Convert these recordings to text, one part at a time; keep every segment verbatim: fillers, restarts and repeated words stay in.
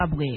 Zimbabwe.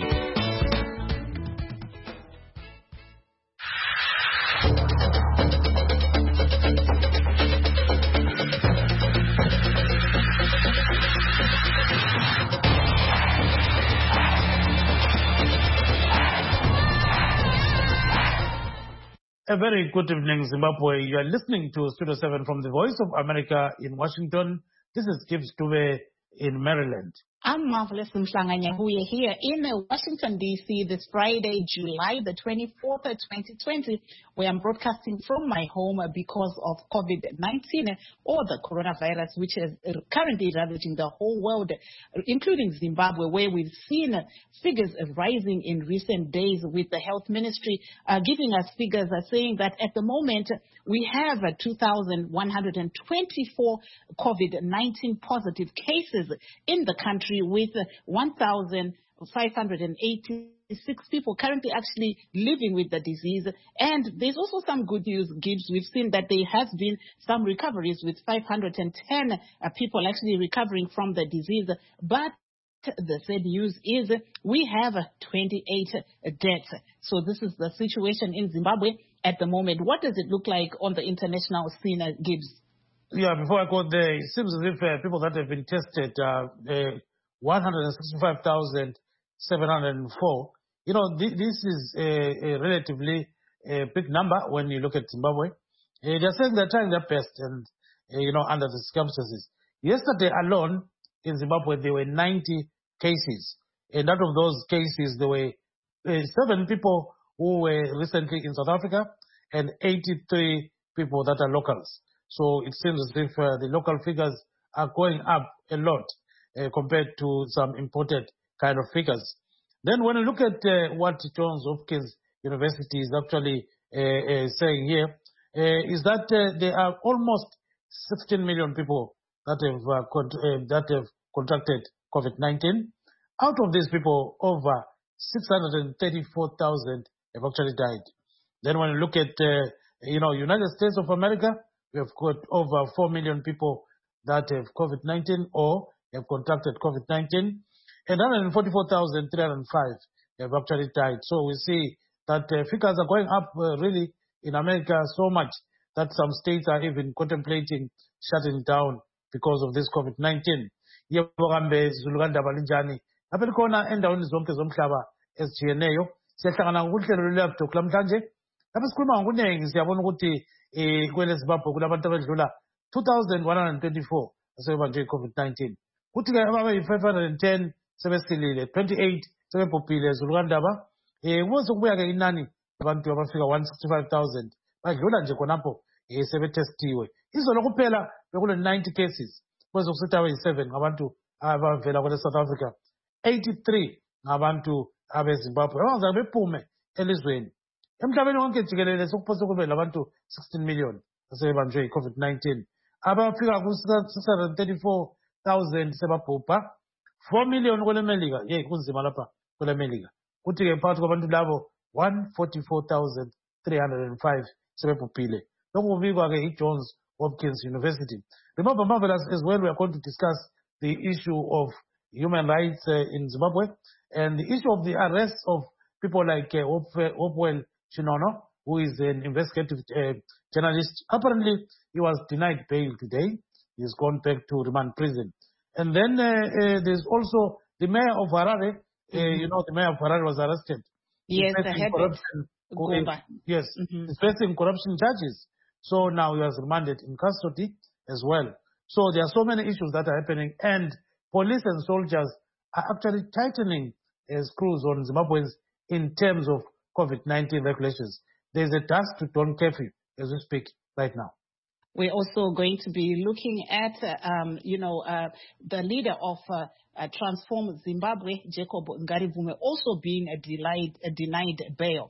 A very good evening, Zimbabwe. You are listening to Studio seven from the Voice of America in Washington. This is Gibbs Dube in Maryland. I'm Marvelous Mhlanganya. We are here in Washington, D C this Friday, July the twenty-fourth, twenty twenty, where I'm broadcasting from my home because of COVID nineteen or the coronavirus, which is currently ravaging the whole world, including Zimbabwe, where we've seen figures rising in recent days with the health ministry uh, giving us figures uh, saying that at the moment we have uh, two thousand one hundred twenty-four COVID nineteen positive cases in the country, with one thousand five hundred eighty-six people currently actually living with the disease. And there's also some good news, Gibbs. We've seen that there has been some recoveries with five hundred ten uh, people actually recovering from the disease. But the sad news is we have twenty-eight deaths. So this is the situation in Zimbabwe at the moment. What does it look like on the international scene, uh, Gibbs? Yeah, before I go there, it seems as if uh, people that have been tested are uh, one hundred sixty-five thousand seven hundred four. You know, th this is a, a relatively uh, big number when you look at Zimbabwe. Uh, they're saying they're trying their best, and, uh, you know, under the circumstances. Yesterday alone in Zimbabwe, there were ninety cases. And out of those cases, there were uh, seven people who were recently in South Africa and eighty-three people that are locals. So it seems as if uh, the local figures are going up a lot uh, compared to some imported kind of figures. Then when you look at uh, what Johns Hopkins University is actually uh, uh, saying here, uh, is that uh, there are almost sixteen million people that have, uh, con uh, that have contracted COVID nineteen. Out of these people, over six hundred thirty-four thousand have actually died. Then when you look at, uh, you know, United States of America, we have got over four million people that have COVID nineteen or have contracted COVID nineteen, and one hundred forty-four thousand three hundred five have actually died. So we see that uh, figures are going up uh, really in America so much that some states are even contemplating shutting down because of this COVID nineteen. Yebo kambe zulukandaba linjani lapha likhona endaweni zonke zomhlaba ezijiyeneyo siyahlangana ngokuhlelo lwe-laptop lamhlanje lapha sikhuluma ngokunengi. Siyabona ukuthi eh kwele Zimbabwe kulabantu abadlula two thousand one hundred twenty-four asebanjwe i-COVID nineteen, kuthi ke abayi-five hundred ten sebesilile, twenty-eight sebebhubhile zulukandaba. eh kuze kubuya ke inani abantu abafika one hundred sixty-five thousand badlula nje khonapho eh sebetestiwe. Izolo kuphela bekule ninety cases, kwezokusithi abayi-seven ngabantu abavela kwele South Africa, eighty-three ngabantu abezimbabwe abangazake bephume elizweni. Emhlabeni wonke jikelele sokuphose kube labantu sixteen million asebanjwe i-COVID nineteen, abafika ku-six hundred thirty-four thousand sebabhubha, four million kwele Melika. Ye kunzima lapha kwele Melika. Kuthi ke phakathi kwabantu labo one hundred forty-four thousand three hundred five sebebhubhile. Lokhu kubikwa ke i-Johns Hopkins University. Remember, Marvelous, as well, we are going to discuss the issue of human rights uh, in Zimbabwe and the issue of the arrest of people like uh, Hopewell Chinono, who is an investigative uh, journalist. Apparently, he was denied bail today. He's gone back to remand prison. And then uh, uh, there's also the mayor of Harare. Uh, mm-hmm. You know, the mayor of Harare was arrested. Yes, the head corruption. Yes, mm-hmm. He's facing corruption charges. So now he was remanded in custody as well. So there are so many issues that are happening, and police and soldiers are actually tightening uh, screws on Zimbabweans in terms of COVID nineteen regulations. There's a dusk to dawn curfew as we speak right now. We're also going to be looking at, um, you know, uh, the leader of uh, uh, Transform Zimbabwe, Jacob Ngarivume, also being a denied, a denied bail.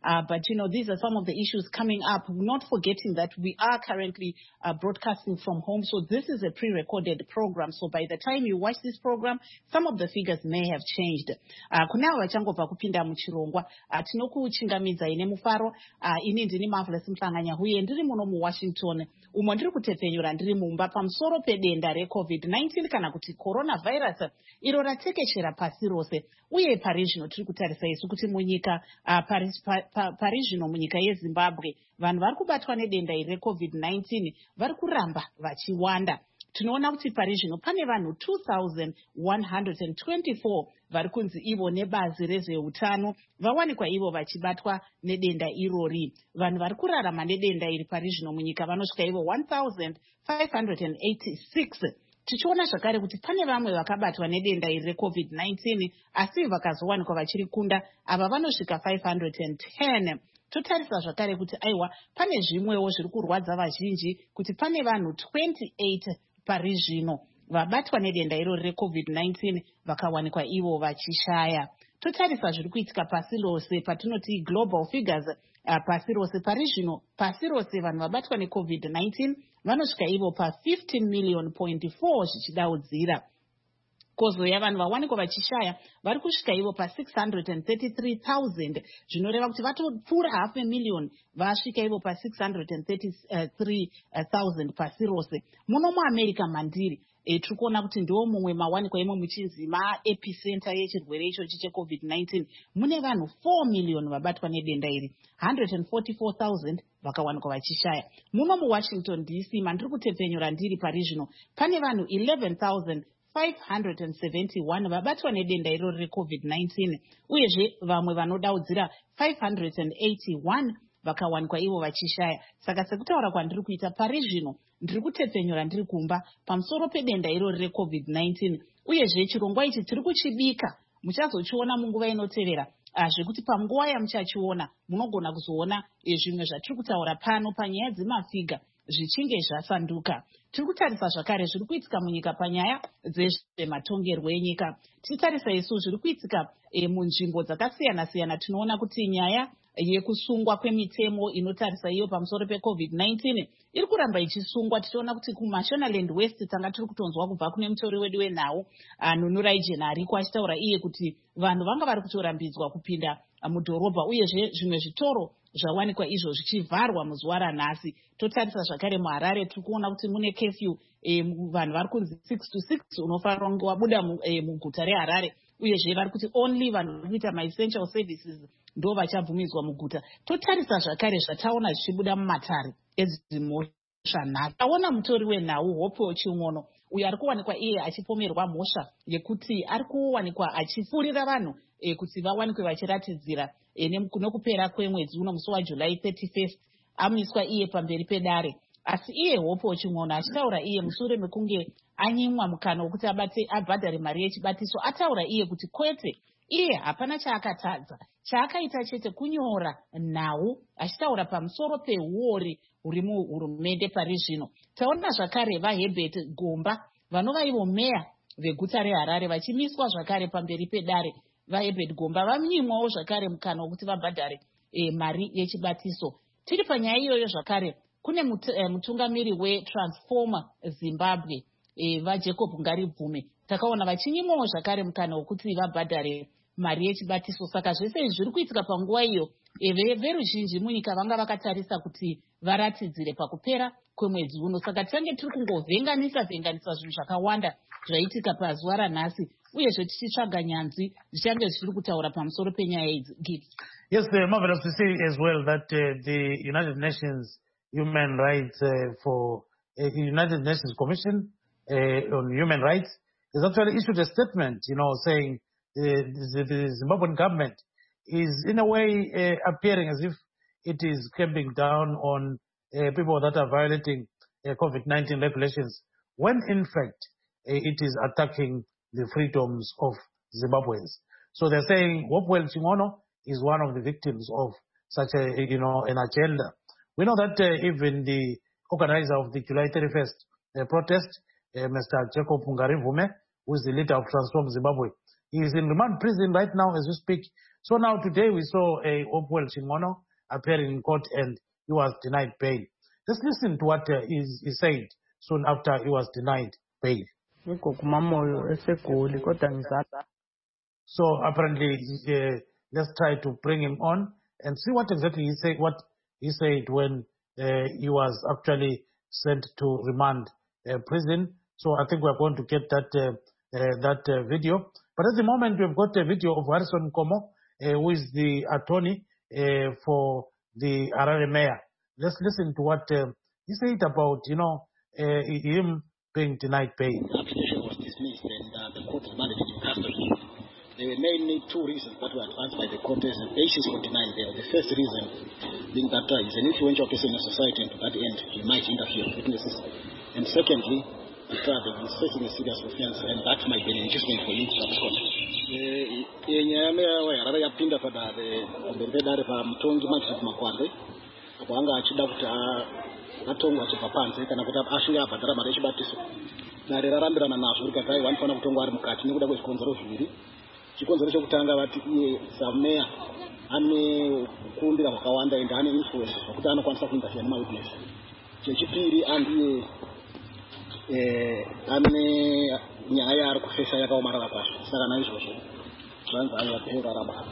Uh, but, you know, these are some of the issues coming up, not forgetting that we are currently uh, broadcasting from home. So this is a pre-recorded program. So by the time you watch this program, some of the figures may have changed. Uh, kunao vachangobva kupinda muchirongwa. Uh, tinokuchingamidza ine mufaro. Uh, ini ndini Marvelous Mhlanganya huye ndiri muno muWashington. Umo ndiri kutepfenyura ndiri mumba pamusoro pedenda reCovid nineteen kana kuti coronavirus iro ratekeshera pasi rose. Uye pari zvino tiri kutarisa isu kuti munyika uh, pari, pa, pari zvino munyika yeZimbabwe vanhu vari kubatwa nedenda iri reCovid nineteen vari kuramba vachiwanda. Tinoona kuti pari zvino pane vanhu two thousand one hundred twenty-four vari kunzi ivo nebazi rezveutano vawanikwa ivo vachibatwa nedenda irori. Vanhu vari kurarama nedenda iri pari zvino munyika vanosvika ivo one thousand five hundred eighty-six. Tichiona zvakare kuti pane vamwe vakabatwa nedenda iri reCovid nineteen asi vakazowanikwa vachiri kunda ava vanosvika five hundred ten. Totarisa zvakare kuti aiwa pane zvimwewo zviri kurwadza vazhinji kuti pane vanhu twenty-eight pari zvino vabatwa nedenda irori reCovid nineteen vakawanikwa ivo vachishaya. Totarisa zviri kuitika pasi rose patinoti global figures uh, pasi rose pari zvino pasi rose vanhu vabatwa neCovid nineteen vanosvika ivo pa fifteen million point four zvichidaudzira. Kozoya vanhu vawanikwa vachishaya vari kusvika ivo pa six hundred thirty-three thousand zvinoreva kuti vatopfuura half a million vasvika ivo pa six hundred thirty-three thousand pasi rose. Muno muAmerica mandiri e, tiri kuona kuti ndiwo mumwe mawanikwa imo muchinzi maepicenter yechirwere ichochi cheCovid nineteen mune vanhu four million vabatwa nedenda iri, one hundred forty-four thousand vakawanikwa vachishaya. Muno muWashington D C mandiri kutepfenyura ndiri pari zvino pane vanhu eleven thousand five hundred seventy-one vabatwa nedenda irori reCovid nineteen uyezve vamwe vanodaudzira five hundred eighty-one vakawanikwa ivo vachishaya. Saka sekutaura kwandiri kuita pari zvino ndiri kutepfenyura ndiri kumba pamusoro pedenda irori reCovid nineteen uyezve chirongwa ichi tiri kuchibika muchazochiona munguva inotevera. Uh, zvekuti panguva yamuchachiona munogona kuzoona e, zvimwe zvatiri kutaura pano panyaya dzemafiga zvichinge zvasanduka. Tiri kutarisa zvakare zviri kuitika munyika panyaya dzezvematongerwo enyika. Tichitarisa isu zviri kuitika e, munzvimbo dzakasiyana siyana tinoona kuti nyaya yekusungwa kwemitemo inotarisa iyo pamusoro peCovid nineteen iri kuramba ichisungwa. Tichiona kuti kuMashonaland West tanga tiri kutonzwa kubva kune mutori wedu wenhau uh, Nunuraijeni ariko achitaura iye kuti vanhu vanga vari kutorambidzwa kupinda uh, mudhorobha uyezve zvimwe zvitoro zvawanikwa izvo zvichivharwa muzuva ranhasi. Totarisa zvakare muHarare tiri kuona kuti mune curfew e, vanhu vari kunzi six to six unofanira kunge wabuda muguta e, reHarare uyezve vari kuti only vanhu vari kuita maessential services ndo vachabvumidzwa muguta. Totarisa zvakare zvataona zvichibuda mumatare edzimhosva nhasi. Taona mutori wenhau Hope Ching'ono uyo ari kuwanikwa iye achipomerwa mhosva yekuti ari kuwanikwa achipfurira vanhu e, kuti vawanikwe vachiratidzira e, nokupera kwemwedzi uno musi waJuly thirty-first amiswa iye pamberi pedare. Asi iye Hope Ching'ono achitaura iye mushure mekunge anyimwa mukana wekuti abate abhadhare mari yechibatiso ataura iye kuti kwete iye hapana chaakatadza chaakaita chete kunyora nhau achitaura pamusoro peuori huri muhurumende pari zvino. Taona zvakare vaHerbert Gomba vanova ivo meya veguta reHarare vachimiswa zvakare pamberi pedare. VaHerbert Gomba vanyimwawo zvakare mukana wekuti vabhadhare e, mari yechibatiso. Tiri panyaya iyoyo zvakare kune mut, e, mutungamiri weTransform Zimbabwe e, vaJacob Ngaribvume takaona vachinyimwawo zvakare mukana wekuti vabhadhare mari yechibatiso. Saka zvese izvi zviri kuitika panguva iyo e, veruzhinji munyika vanga vakatarisa kuti varatidzire pakupera kwemwedzi uno. Saka tisange tiri kungovhenganisa vhenganisa zvinhu zvakawanda zvaitika pazuva ranhasi uyezve tichitsvaga nyanzvi zvichange zvichiri kutaura pamusoro penyaya idzi. Yes, uh, marvelous to see as well that uh, the United Nations Human Rights uh, for uh, United Nations Commission uh, on Human Rights has actually issued a statement, you know, saying uh, the, the Zimbabwean government is in a way uh, appearing as if it is clamping down on uh, people that are violating uh, COVID nineteen regulations, when in fact uh, it is attacking the freedoms of Zimbabweans. So they're saying Hopewell Ching'ono is one of the victims of such a, you know, an agenda. We know that uh, even the organizer of the July thirty-first uh, protest, uh, Mister Jacob Ngaribvume, who is the leader of Transform Zimbabwe, He is in remand prison right now as we speak. So now today we saw a Hopewell Chingono appearing in court and he was denied bail. Let's listen to what uh, he, he said soon after he was denied bail. So apparently, uh, let's try to bring him on and see what exactly he said. What he said when uh, he was actually sent to remand uh, prison. So I think we're going to get that uh, uh, that uh, video. But at the moment, we've got a video of Harrison Nkomo, uh, who is the attorney uh, for the Harare mayor. Let's listen to what uh, he said about, you know, uh, him being denied bail. The application was dismissed and uh, the court remanded him in custody. There were mainly two reasons that were advanced by the court as the basis for denying bail. The first reason being that uh, he's an influential person in society, and to that end, he might interfere with witnesses. And secondly, that uh, he's facing a serious offense, and that might be an inducement for him to abscond. Yenyame Harare yapinda padare kumbere pa mutongi magistrate Makwande apo anga achida kuti atongwa achibva panze kana kuti ashinga abhadhara mari yechibatiso. Dare rarambirana nazvo rikati vanofana kutongwa ari mukati nekuda kwezvikonzero zviviri. Chikonzero chekutanga vati iye sameya ane kukumbira kwakawanda ende ane influence zvokuti anokwanisa kuinterfere nemawitness. Chechipiri andiye eh ane nyaya yaari kufesa yakaomarara kwazvo saka naizvozvo zvanzi anoyapeura rababa.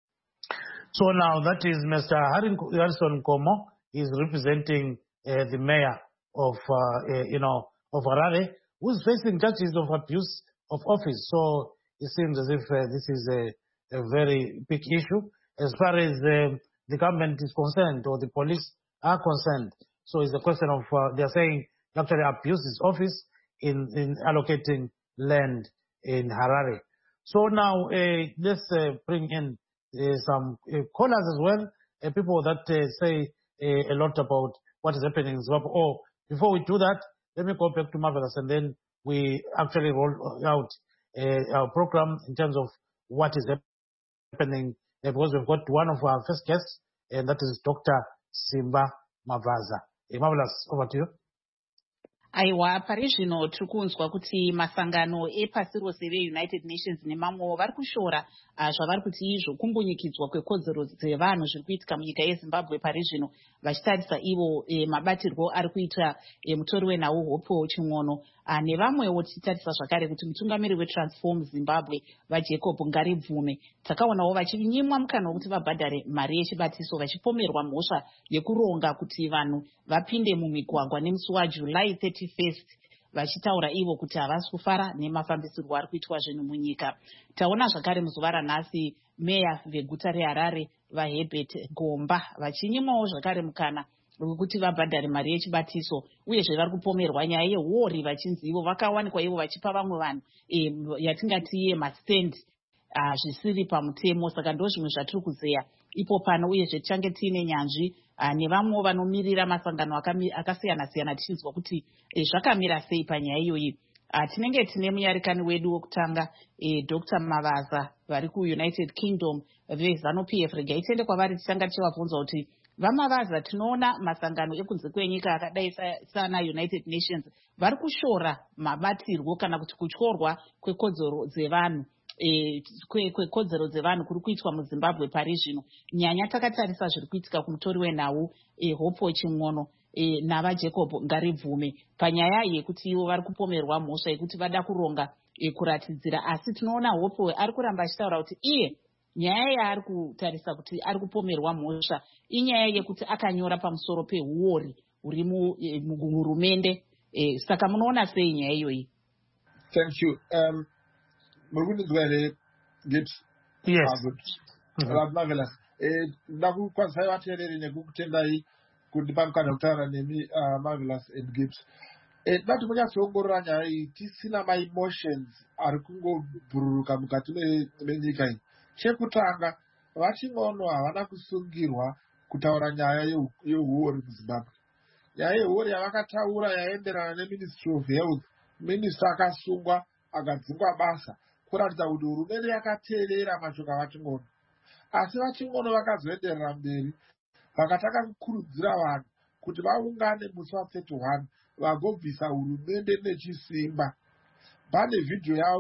So now that is Mister Harrison Nkomo. He is representing uh, the mayor of uh, uh, you know of Harare, who is facing charges of abuse of office. So it seems as if uh, this is a, a very big issue as far as uh, the government is concerned or the police are concerned. So it's a question of uh, they are saying he actually abused his office in in allocating land in Harare. So now uh, let's uh, bring in uh, some uh, callers as well, uh, people that uh, say uh, a lot about what is happening in Zimbabwe. Oh, before we do that, let me go back to Marvelous and then we actually roll out uh, our program in terms of what is happening, uh, because we've got one of our first guests, and that is Doctor Simba Mavaza. Uh, Marvelous, over to you. Aiwa, pari zvino tiri kunzwa kuti masangano epasi rose veUnited Nations nemamwewo vari kushora zvavari kuti izvo kumbunyikidzwa kwekodzero dzevanhu zviri kuitika munyika yeZimbabwe pari zvino, vachitarisa ivo e, mabatirwo ari kuita e, mutori wenhau Hopewell Chingono nevamwewo. Tichitarisa zvakare kuti mutungamiri weTransform Zimbabwe vaJacob Ngaribvume takaonawo vachinyimwa mukana wekuti vabhadhare mari yechibatiso, vachipomerwa mhosva yekuronga kuti vanhu vapinde mumigwagwa nemusi waJuly thirty-first, vachitaura ivo kuti havasi kufara nemafambisirwo ari kuitwa zvinhu munyika. Taona zvakare muzuva ranhasi meya veguta reHarare vaHerbert Gomba vachinyimwawo zvakare mukana wekuti vabhadhare mari yechibatiso, uyezve vari kupomerwa nyaya yehori vachinzi ivo vakawanikwa ivo vachipa vamwe vanhu e, yatingati iye mastand zvisiri pamutemo. Saka ndo zvimwe zvatiri kuzeya ipo pano, uyezve tichange tiine nyanzvi nevamwewo vanomirira masangano akasiyana-siyana tichinzwa kuti e, zvakamira sei panyaya iyoyi. Tinenge tine munyarikani wedu wokutanga e, Doctor Mavaza vari kuUnited Kingdom veZANU-P F. Regai tiende kwavari tichanga tichivabvunza kuti vaMavaza, tinoona masangano ekunze kwenyika akadai sana United Nations vari kushora mabatirwo kana kuti kutyorwa kwekodzero dzevanhu E, kwekodzero dzevanhu kuri kuitwa muZimbabwe pari zvino. Nyanya takatarisa zviri kuitika kumutori wenhau e, Hopewell Chingono e, navaJacob Ngaribvume panyaya yekuti ivo vari kupomerwa mhosva yekuti vada kuronga e, kuratidzira, asi tinoona Hopewell ari kuramba achitaura kuti iye nyaya yaari kutarisa kuti ari kupomerwa mhosva inyaya yekuti akanyora pamusoro peuori huri muhurumende. E, saka munoona sei nyaya iyoyi? Thank you. Um, Murgunizwele Gibbs. Yes. Marvelous. Eh, ndakukwanisa vateereri nekukutendai kundipa mukana wekutaura nemi Marvelous and Gibbs. Eh, ndati munyatsoongorora nyaya iyi tisina maemotions ari kungobhururuka mukati menyika iyi. Chekutanga, vaChingono havana kusungirwa kutaura nyaya yeuori muZimbabwe. Nyaya yeuori yavakataura yaenderana neMinistry of Health. Minister akasungwa akadzingwa basa kuratidza kuti hurumende yakateerera mashoko avaChingono. Asi vaChingono vakazoenderera mberi vakataka kukurudzira vanhu kuti vaungane musi wa thirty-one vagobvisa hurumende nechisimba. Pane vhidhiyo yavo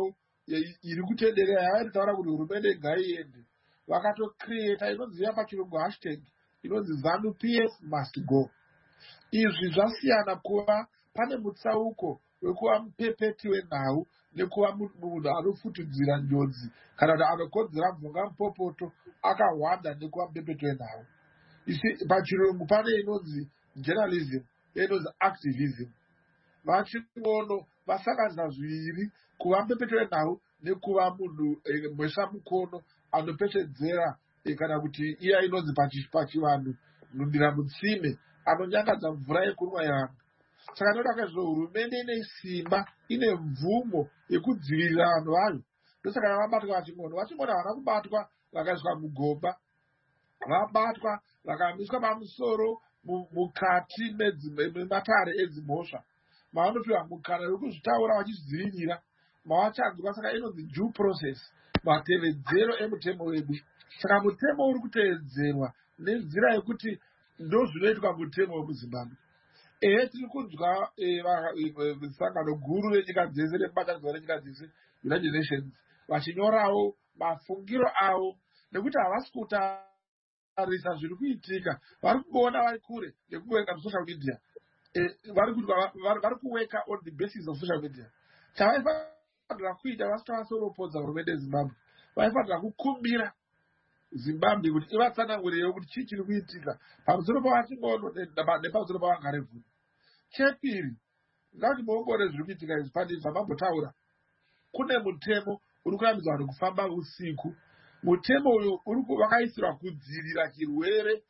iri kutenderera yavari taura kuti hurumende ngaiende vakatocreata inoziva pachirungu hashtag inonzi ZANU P F must go. Izvi zvasiyana kuva pane mutsauko wekuva mupepeti wenhau nekuva munhu anofutudzira njodzi kana kuti anokodzera mvunga mupopoto akahwanda nekuva mupepeti wenhau. Pachirungu pane inonzi journalism inonzi activism. Vachinono vasanganisa zviviri, kuva mupepeti wenhau nekuva munhu mwesa mukono anopetedzera kana kuti iya inonzi pachivanhu nhundira mutsime anonyangadza mvura yekunwa yevanhu. Saka ndoda kaizvo hurumende ine simba, ine mvumo yekudzivirira vanhu vayo. Ndosaka vabatwa vachingona vachingona havana kubatwa vakaiswa mugomba, vabatwa vakamiswa pamusoro mukati mematare edzimhosva mavanopiwa mukana wekuzvitaura vachizvidzivirira mavachanzwa. Saka inonzi due process, matevedzero emutemo wedu. Saka mutemo uri kutevedzerwa nenzira yekuti ndo zvinoitwa mutemo wemuZimbabwe. Ehe, tiri kunzwa sangano guru renyika dzese remubatanidzwa renyika dzese United Nations vachinyorawo mafungiro avo nekuti havasi kutarisa zviri kuitika, vari kungoona vari kure nekuweka musocial media, vari kuweka on the basis of social media. Chavaifanira kuita vasati vasoropodza hurumende yeZimbabwe, vaifanira kukumbira Zimbabwe kuti ivatsanangurirewo kuti chii chiri kuitika pamusoro pavachingono nepamusoro pavangarevhuni. Chepiri, ngati muongore zviri kuitika izvi pandizvi zvamambotaura. Kune mutemo uri kuyambidzwa vanhu kufamba usiku. Mutemo uyu wakaisirwa kudzivirira chirwere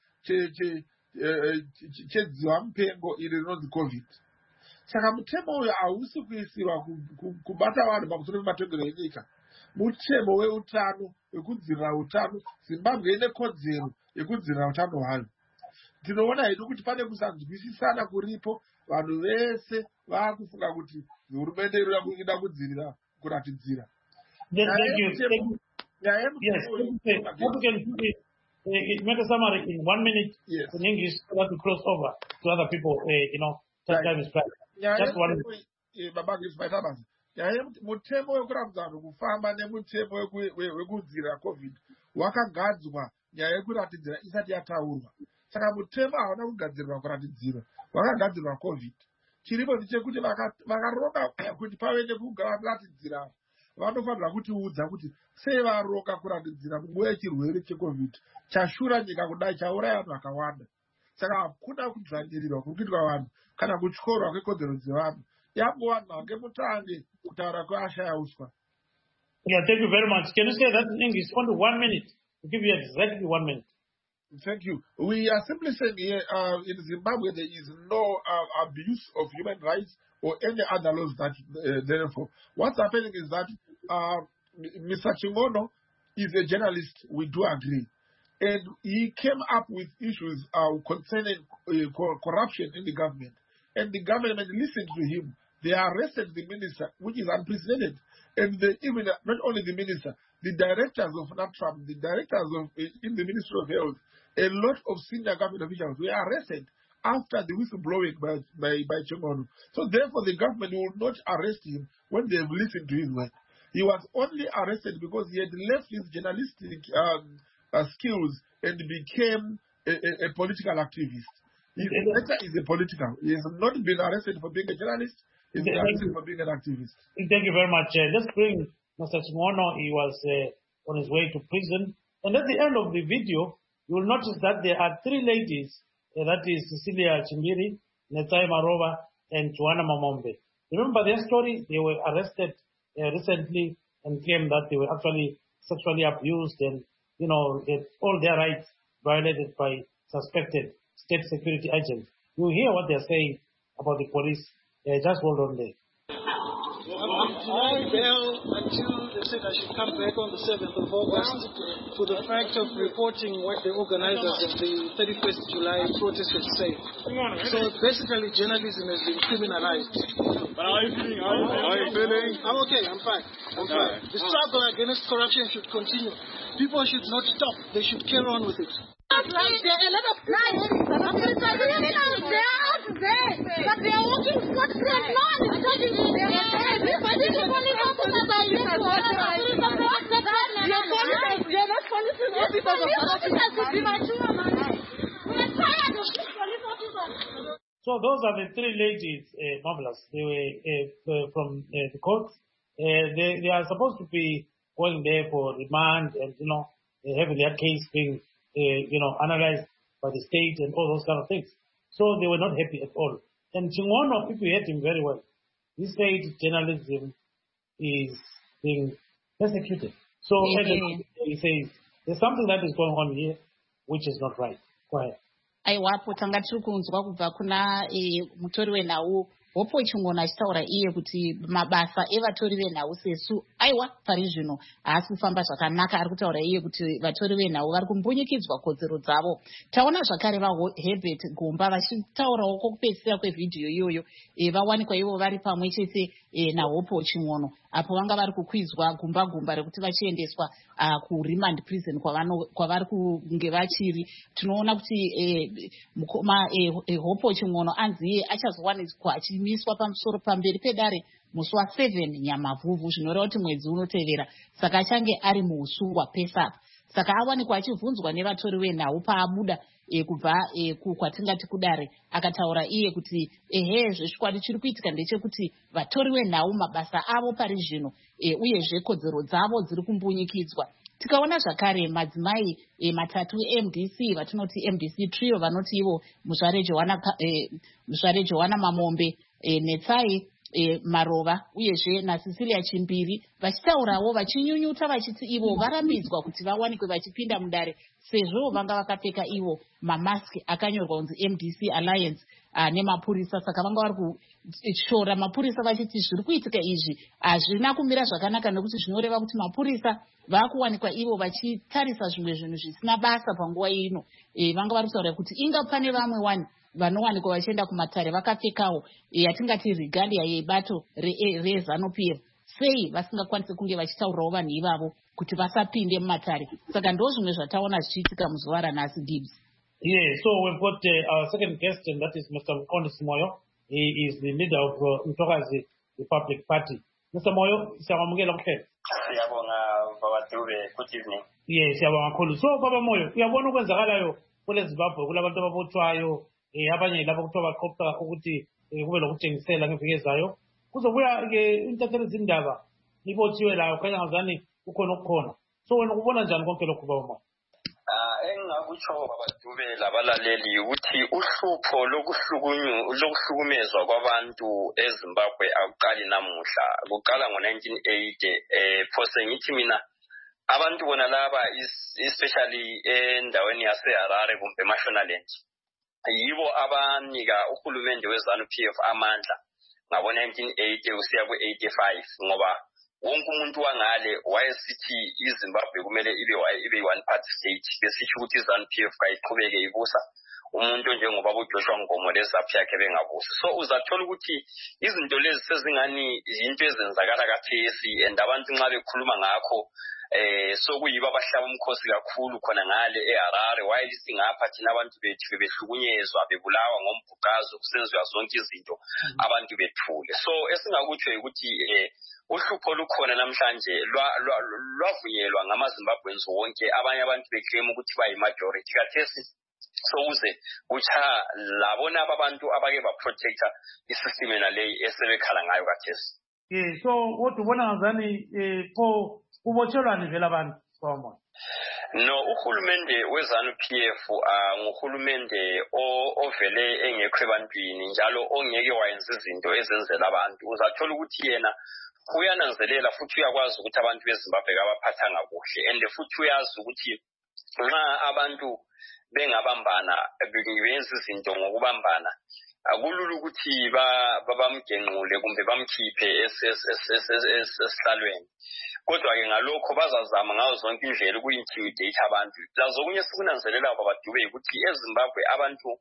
chedziva mupengo iri rinonzi COVID. Saka mutemo uyu hausi kuisirwa kubata vanhu pamusoro pematongero enyika. Mutemo weutano, wekudzivirira utano. Zimbabwe ine kodzero yekudzivirira utano hwayo. Tinoona hedu kuti pane kusanzwisisana kuripo, vanhu vese vakufunga kuti hurumende inoda kudzivirira kuratidzira. Yes, make a summary in one minute yes. In English so that we cross over to other people, uh, you know, that time is back. That's one minute. Mutemo wekuratidza vanhu kufamba nemutemo wekudzivirira COVID wakagadzwa nyaya yekuratidzira isati yataurwa. Saka mutemo hauna kugadzirwa kuratidzira, wakagadzirwa COVID. Chiripo ndechekuti vakaroka kuti pave nekuratidzira vanofanira kutiudza kuti sei varoka kuratidzira munguva yechirwere cheCOVID chashura nyika kudai, chauraya vanhu vakawanda. Saka hakuna kudzvanyirirwa kuri kuitwa vanhu kana kutyorwa kwekodzero dzevanhu. Yambovanhu ngemutange kutaura kweashaya uswa. Yeah, thank you very much. Can you say that in English? Only one minute. We'll give you exactly one minute. Thank you. We are simply saying here uh, in Zimbabwe there is no uh, abuse of human rights or any other laws that uh, therefore. What's happening is that uh, Mister Chingono is a journalist, we do agree. And he came up with issues uh, concerning uh, corruption in the government. And the government listened to him. They arrested the minister, which is unprecedented. And they, even not only the minister, the directors of NATRAM, the directors of in the Ministry of Health, a lot of senior government officials were arrested after the whistleblowing by by, by Chingono. So therefore, the government will not arrest him when they have listened to his work. He was only arrested because he had left his journalistic um, uh, skills and became a, a, a political activist. His letter is a political. He has not been arrested for being a journalist. He's been arrested for being an activist. Thank you very much. Uh, let's bring Mister Chingono. He was uh, on his way to prison. And at the end of the video, you will notice that there are three ladies. Uh, that is Cecilia Chimbiri, Netai Marova, and Joanna Mamombe. Remember their story? They were arrested uh, recently and claimed that they were actually sexually abused and, you know, that all their rights violated by suspected state security agents. You hear what they're saying about the police. Uh, just hold on there. I'm denied bail until they said I should come back on the seventh of August for the fact of reporting what the organizers of the thirty-first July protest would say. So basically journalism has been criminalized. But how are you feeling? How are you feeling? I'm okay, I'm fine. I'm fine. The struggle against corruption should continue. People should not stop. They should carry on with it. There are a lot of crimes. there, but they are walking scot free. No one is touching them. They are there. But this is police officers are you are not police officers. You're not police officers. Police officers should be mature, man. We are tired of these police officers. So those are the three ladies, uh, marvelous. They were uh, from uh, the court. Uh, they they are supposed to be going there for remand and you know having their case being uh, you know analyzed by the state and all those kind of things. So they were not happy at all. And Chingono, people heard him very well. He said journalism is being persecuted. So Mm-hmm. he says there's something that is going on here which is not right. Go ahead. aiwapo tanga tiri kunzwa kubva kuna e, mutori wenhau Hopo Chingono achitaura iye kuti mabasa evatori venhau sesu aiwa pari zvino haasi kufamba zvakanaka. Ari kutaura iye kuti vatori venhau vari kumbunyikidzwa kodzero dzavo. Taona zvakare vaHerbert Gomba vachitaurawo kwokupedzisira kwevhidhiyo iyoyo e, vawanikwa ivo vari pamwe chete e, naHopo Chingono apo vanga vari kukwizwa gumba gumba rekuti vachiendeswa uh, kuremand prison kwavari kunge vachiri. Tinoona kuti e, mukoma e, e, Hopo Chingono anziye achazowaniswa achimiswa pamusoro pamberi pedare musi waseven Nyamavhuvhu zvinoreva kuti mwedzi unotevera. Saka achange ari muusungwa pesa. Saka awanikwa achibvunzwa nevatori venhau paabuda e, kubva e, kwatingati kudare akataura iye kuti ehe zvezvikwadi chiri kuitika ndechekuti vatori venhau mabasa avo pari zvino e, uyezve kodzero dzavo dziri kumbunyikidzwa. Tikaona zvakare madzimai e, matatu M D C vatinoti M D C trio vanoti ivo muzvare Johanna e, muzvare Johanna Mamombe e, Netsai e, Marova uyezve naCecilia Chimbiri vachitaurawo vachinyunyuta vachiti ivo varambidzwa kuti vawanikwe vachipinda mudare sezvo vanga vakapfeka ivo mamaski akanyorwa kunzi M D C Alliance uh, nemapurisa. Saka vanga vari kushora mapurisa vachiti zviri kuitika izvi hazvina kumira zvakanaka nekuti zvinoreva kuti mapurisa vakuwanikwa ivo vachitarisa zvimwe zvinhu zvisina basa panguva ino. E, vanga vari kutaura kuti inga pane vamwe wani vanowanikwa vachienda kumatare vakapfekawo yatingati regalia yebato reZANU P F sei vasingakwanisi kunge vachitaurawo vanhu ivavo kuti vasapinde mumatare. Saka ndo zvimwe zvataona zvichiitika muzuva ranhasi Dibs. Yeah, so we've got uh, our second guest, and that is Mister Mkondo Simoyo. He is the leader of uh, Mtokazi Republic Party. Mister Moyo, siyabamukela kuphela. Siyabonga Baba Dube, good evening. Yeah, siyabonga kakhulu. So Baba Moyo, uyabona okwenzakalayo kule Zimbabwe kulabantu ababothwayo eh abanye lapha kuthiwa baqopha ukuthi kube lokuthengisela ngeviki ezayo. Kuzobuya ke intatheli zindaba ibothiwe la khanya ngazani ukhona okukhona. So wena ubona njani konke lokhu Baba Moyo? Ah, engakutsho Baba Dube labalaleli ukuthi uhlupho lokuhlukunyu lokuhlukumezwa kwabantu eZimbabwe akuqali namuhla. Kuqala ngo nineteen eighty eh phose ngithi mina abantu bona laba especially endaweni yaseHarare kumbe eMashonaland yibo abanika uhulumende weZANU P F amandla ngabo nineteen eighty usiya ku eighty-five ngoba wonke umuntu wangale wayesithi iZimbabwe kumele ibe ibe one party state besithi ukuthi iZANU P F kayiqhubeke ibusa umuntu njengoba uJoshua Ngomo lesaphi yakhe bengabusi. So uzathola ukuthi izinto lezi sezingani izinto ezenzakala kathesi and abantu nxa bekhuluma ngakho eh so kuyiba abahlaba umkhosi kakhulu khona ngale eHarare while singapha thina abantu bethu behlukunyezwa bebulawa ngombhuqazo kusenziwa zonke izinto abantu bethule. So esingakutsho ukuthi eh uhlupho lukhona namhlanje lwavunyelwa ngamaZimbabweans wonke abanye abantu beclaim ukuthi bayi majority kathesi. So uze ucha labona abantu abake ba protector isystem enale esebekhala ngayo kathesi. Yeah, so what ubona ngazani eh ko kubotshelwa nivela abantu Baba? No, uhulumende weZANU P F nguhulumende ovele engekho ebantwini njalo ongeke wayenza izinto ezenzela abantu. Uzathola ukuthi yena uyananzelela futhi uyakwazi ukuthi abantu beZimbabwe abaphathanga kuhle and futhi uyazi ukuthi nxa abantu bengabambana benza izinto ngokubambana akulula ukuthi babamgenqule kumbe bamkhiphe esihlalweni. Kodwa ke ngalokho bazazama ngazo zonke indlela ukuyintimidate abantu. Lazo kunye sikunanzelela Baba Dube ukuthi eZimbabwe abantu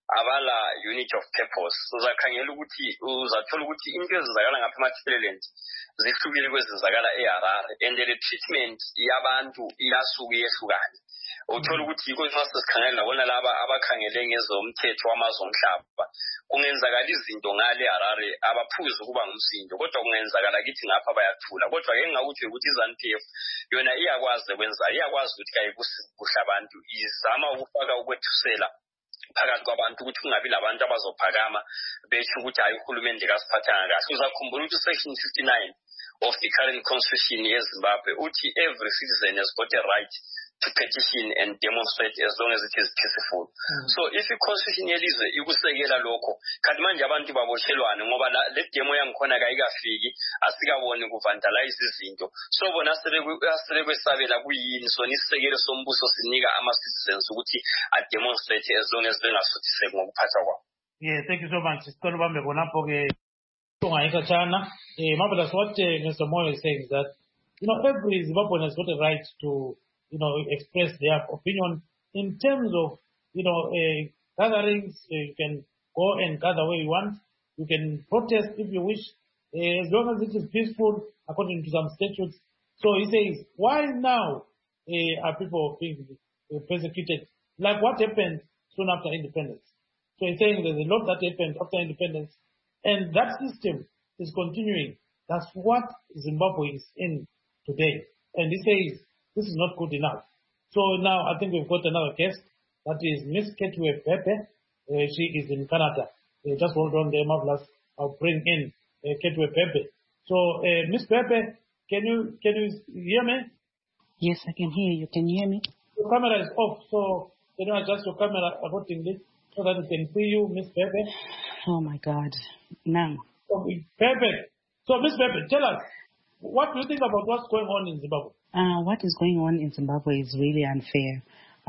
abala unit of purpose. Uzakhangela ukuthi uzathola ukuthi into ezizakala ngapha eMatheleland zihlukile kwezizakala eHarare, and the treatment yabantu iyasuka iyehlukane. Uthola ukuthi yiko nxa sesikhangela nabona laba abakhangele ngezomthetho wamazwe omhlaba kungenzakala izinto ngale Harare abaphuza ukuba ngumsindo, kodwa kungenzakala kithi ngapha bayathula. Kodwa ke ngakuthi ukuthi iZANU P F yona iyakwazi kwenza, iyakwazi ukuthi kayikuhle abantu, izama ukufaka ukwethusela phakathi kwabantu ukuthi kungabi labantu abazophakama besho ukuthi hayi uhulumende kasiphathanga kahle. Uzakhumbula ukuthi section fifty-nine of the current constitution yeZimbabwe uthi every citizen has got a right to petition and demonstrate as long as it is peaceful. Mm. So if i-constitution yelizwe ikusekela lokho, kanti manje abantu baboshelwane ngoba le demo yangikhona kayikafiki, asikaboni kuvandalize izinto. So bona sebekwesabela kuyini, so nisisekelo sombuso sinika ama-citizens ukuthi a-demonstrate as long as bengasuthiseki ngokuphatha kwabo. Yeah, thank you so much. Sicela ubambe khonapho ke ungayikhatshana. Eh, marvelous. What uh, Mister Moyo is saying is that, you know, every Zimbabwean has got a right to, you know, express their opinion in terms of, you know, uh, gatherings. Uh, you can go and gather where you want. You can protest if you wish, uh, as long as it is peaceful, according to some statutes. So he says, why now uh, are people being uh, persecuted? Like what happened soon after independence. So he's saying there's a lot that happened after independence, and that system is continuing. That's what Zimbabwe is in today. And he says, this is not good enough. So now I think we've got another guest. That is Miss Ketwe Pepe. Uh, she is in Canada. Uh, just hold on there, marvelous. I'll bring in uh, Ketwe Pepe. So uh, Miss Pepe, can you can you hear me? Yes, I can hear you. Can you hear me? Your camera is off, so can you adjust your camera accordingly so that we can see you, Miss Pepe? Oh my God. Now. So, Pepe. So Miss Pepe, tell us, what do you think about what's going on in Zimbabwe? Uh, what is going on in Zimbabwe is really unfair.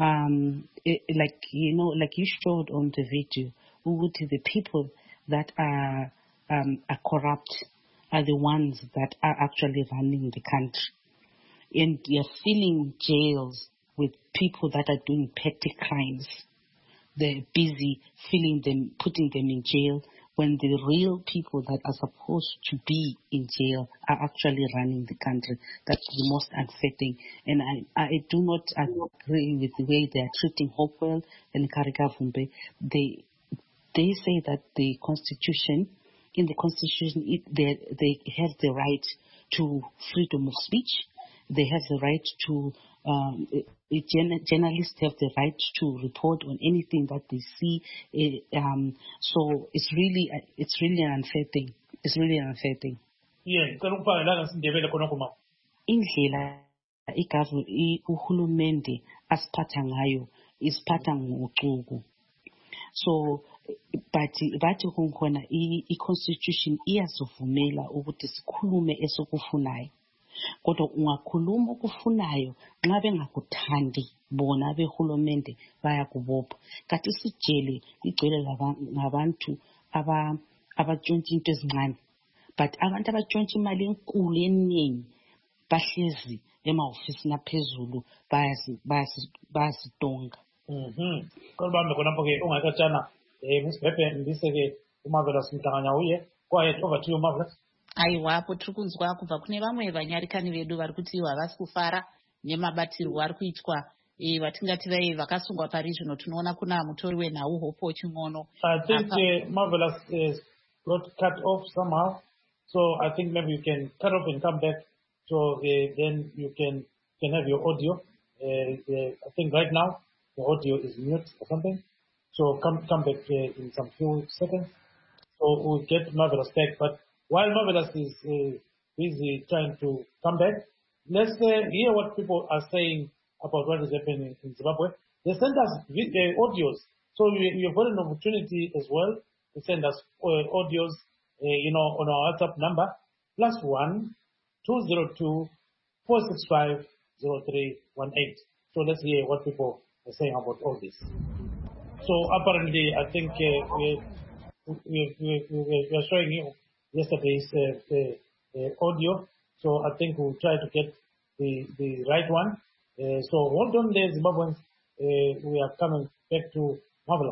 Um, it, like, you know, like you showed on the video, the people that are, um, are corrupt are the ones that are actually running the country. And they're filling jails with people that are doing petty crimes. They're busy filling them, putting them in jail, when the real people that are supposed to be in jail are actually running the country. That's the most unsettling. And I, I do not agree with the way they are treating Hopewell and Karikavumbe. They they say that the Constitution, in the Constitution, it, they, they have the right to freedom of speech. They have the right to, um, journalists have the right to report on anything that they see. Uh, um, so it's really, it's really an unfair thing. It's really an unfair thing. Yeah, indlela uhulumende asiphatha ngayo isiphatha ngocuku. So but bathi kunkhona i-constitution iyasivumela ukuthi sikhulume esokufunayo. Kodwa ungakhuluma okufunayo nxa bengakuthandi bona behulumende bayakubopha. Kanti isijele igcwele ngabantu aba abatshontsha into ezincane. But abantu abatshontsha imali enkulu eningi bahlezi emahofisini aphezulu bayazi bayasidonga. Mhm. Kolbambe khonapho ke ungakatshana eh Miss Pepe ndise ke uMarvelous Mhlanganya uye. Go ahead, over to you Marvelous. Aiwapo tiri kunzwa kubva kune vamwe vanyarikani vedu vari kuti havasi kufara nemabatirwo ari kuitwa vatingati vai vakasungwa parizvino. Tinoona kuna mutori wenhau Hope Chimono. I think uh, Marvelous is got cut off somehow, so I think maybe you can cut off and come back, so uh, then you can can have your audio. Uh, uh, I think right now the audio is mute or something, so come come back uh, in some few seconds, so we'll get Marvelous back. But while Marvelous is uh, busy trying to come back, let's uh, hear what people are saying about what is happening in Zimbabwe. They send us uh, audios, so you, you've got an opportunity as well to send us uh, audios, uh, you know, on our WhatsApp number, plus one, two zero two, four six five, zero three one eight. So let's hear what people are saying about all this. So apparently, I think uh, we, we, we, we, we are showing you yesterday's uh, uh, uh, audio, so I think we'll try to get the, the right one. Uh, so hold on there, Zimbabweans. Uh, we are coming back to Marvelous.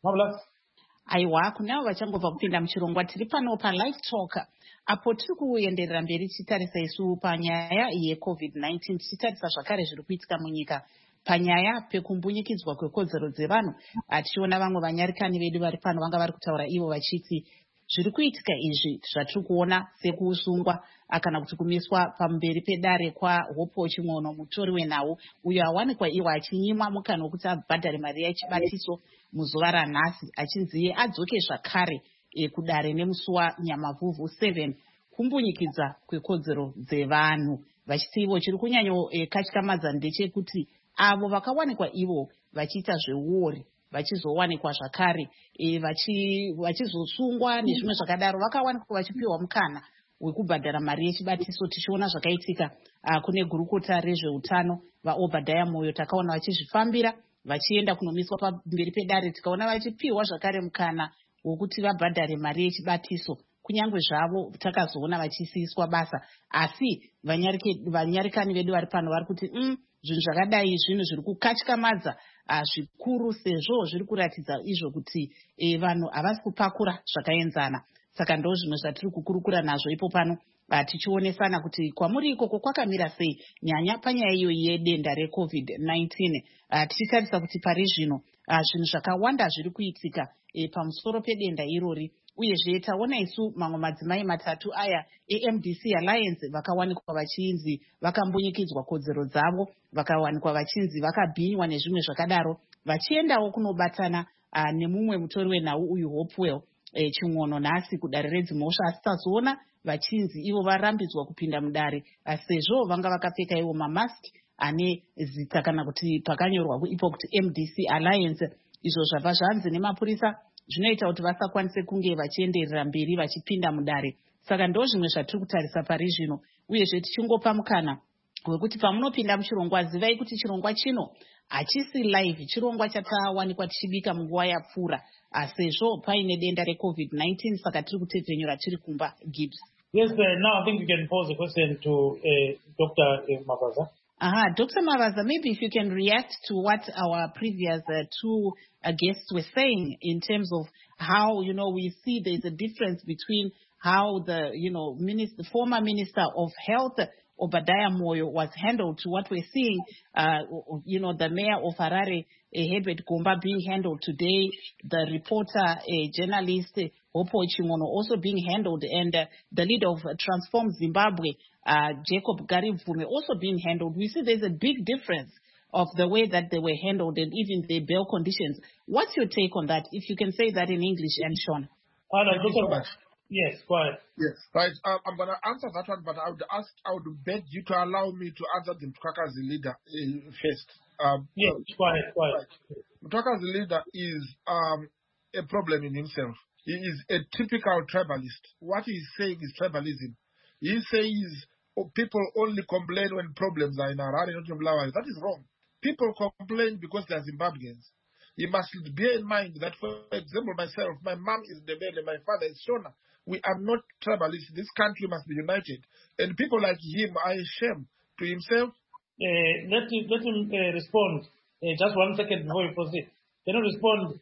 Marvelous. Aiwa, kunavo vachangobva kupinda muchirongwa tiri pano paLive Talk apo tiri kuenderera mberi tichitarisa isu panyaya yecovid nineteen tichitarisa zvakare zviri kuitika munyika panyaya pekumbunyikidzwa kwekodzero dzevanhu. Tichiona vamwe vanyarikani vedu vari pano vanga vari kutaura ivo vachiti zviri kuitika izvi zvatiri kuona sekusungwa kana kuti kumiswa pamberi pedare kwaHope Chimwono, mutori wenhau uyo awanikwa iwo achinyimwa mukana wekuti abhadhare mari yechibatiso muzuva ranhasi achinzi adzoke zvakare e, kudare nemusi waNyamavhuvhu seven kumbunyikidza kwekodzero dzevanhu. Vachiti ivo chiri kunyanyokatyamadza e, ndechekuti avo vakawanikwa ivo vachiita zveuori vachizowanikwa zvakare e, vachizosungwa vachi nezvimwe zvakadaro vakawanikwa vachipiwa mukana wekubhadhara mari yechibatiso. Tichiona zvakaitika uh, kune gurukota rezveutano vaObhadhaya Moyo takaona vachizvifambira vachienda kunomiswa pamberi pedare, tikaona vachipiwa zvakare mukana wokuti vabhadhare mari yechibatiso kunyange zvavo takazoona vachisiiswa basa. Asi vanyarikani vedu vari pano vari kuti mm, zvinhu zvakadai zvinhu zviri kukatyamadza uh, zvikuru sezvo zviri kuratidza izvo kuti e, vanhu havasi kupakura zvakaenzana. Saka ndo zvimwe zvatiri kukurukura nazvo ipo pano uh, tichionesana kuti kwamuri ikoko kwakamira sei nyanya panyaya iyo yedenda recovid nineteen. Uh, tichitarisa kuti pari zvino uh, zvinhu zvakawanda zviri kuitika e, pamusoro pedenda irori, uyezve taona isu mamwe madzimai matatu aya eM D C Alliance vakawanikwa vachinzi vakambunyikidzwa kodzero dzavo, vakawanikwa vachinzi vakabhinywa nezvimwe zvakadaro, vachiendawo kunobatana uh, nemumwe mutori wenhau uyu Hopewell e, Chimwono nhasi kudare redzimhosva. Asi tazoona vachinzi ivo varambidzwa kupinda mudare sezvo vanga vakapfeka ivo mamaski ane zita kana kuti pakanyorwa ipo kuti M D C Alliance. Izvo zvabva zvanzi nemapurisa zvinoita kuti vasakwanise kunge vachienderera mberi vachipinda mudare. Saka ndo zvimwe zvatiri kutarisa pari zvino, uyezve tichingopa mukana wekuti pamunopinda muchirongwa zivai kuti chirongwa chino hachisi live, chirongwa chatawanikwa tichibika munguva yapfuura sezvo paine denda recovid nineteen. Saka tiri kutevhenyura tiri kumba. Gibbs. Yes, uh, now I think we can pose a question to uh, Doctor Uh, Mavaza. Uh-huh. Doctor Mavaza, maybe if you can react to what our previous uh, two uh, guests were saying in terms of how, you know, we see there's a difference between how the, you know, minister, former Minister of Health, Obhadhaya Moyo, was handled to what we're seeing, uh, you know, the Mayor of Harare, uh, Herbert Gomba, being handled today, the reporter, a journalist, uh, Hope Chimwono, also being handled, and uh, the leader of uh, Transform Zimbabwe, uh, Jacob Garibvume, also being handled. We see there's a big difference of the way that they were handled and even the bail conditions. What's your take on that? If you can say that in English, and Sean. Uh, no, Thank you so much. Yes, go ahead. Yes, right. Um, I'm going to answer that one, but I would ask, I would beg you to allow me to answer the Mtwakazi leader uh, first. Um, yes, uh, go ahead, go ahead. Right. Mtwakazi leader is um, a problem in himself. He is a typical tribalist. What he's saying is tribalism. He says oh, people only complain when problems are in Harare, not in Bulawayo. That is wrong. People complain because they are Zimbabweans. You must bear in mind that, for example, myself, my mom is Ndebele, my father is Shona. We are not tribalists. This country must be united. And people like him are a shame to himself. Uh, let, him, let him uh, respond. Uh, just one second before you proceed. Can you respond,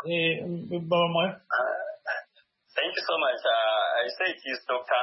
uh, Baba Moyo? Uh, thank you so much. Uh, I say it is Doctor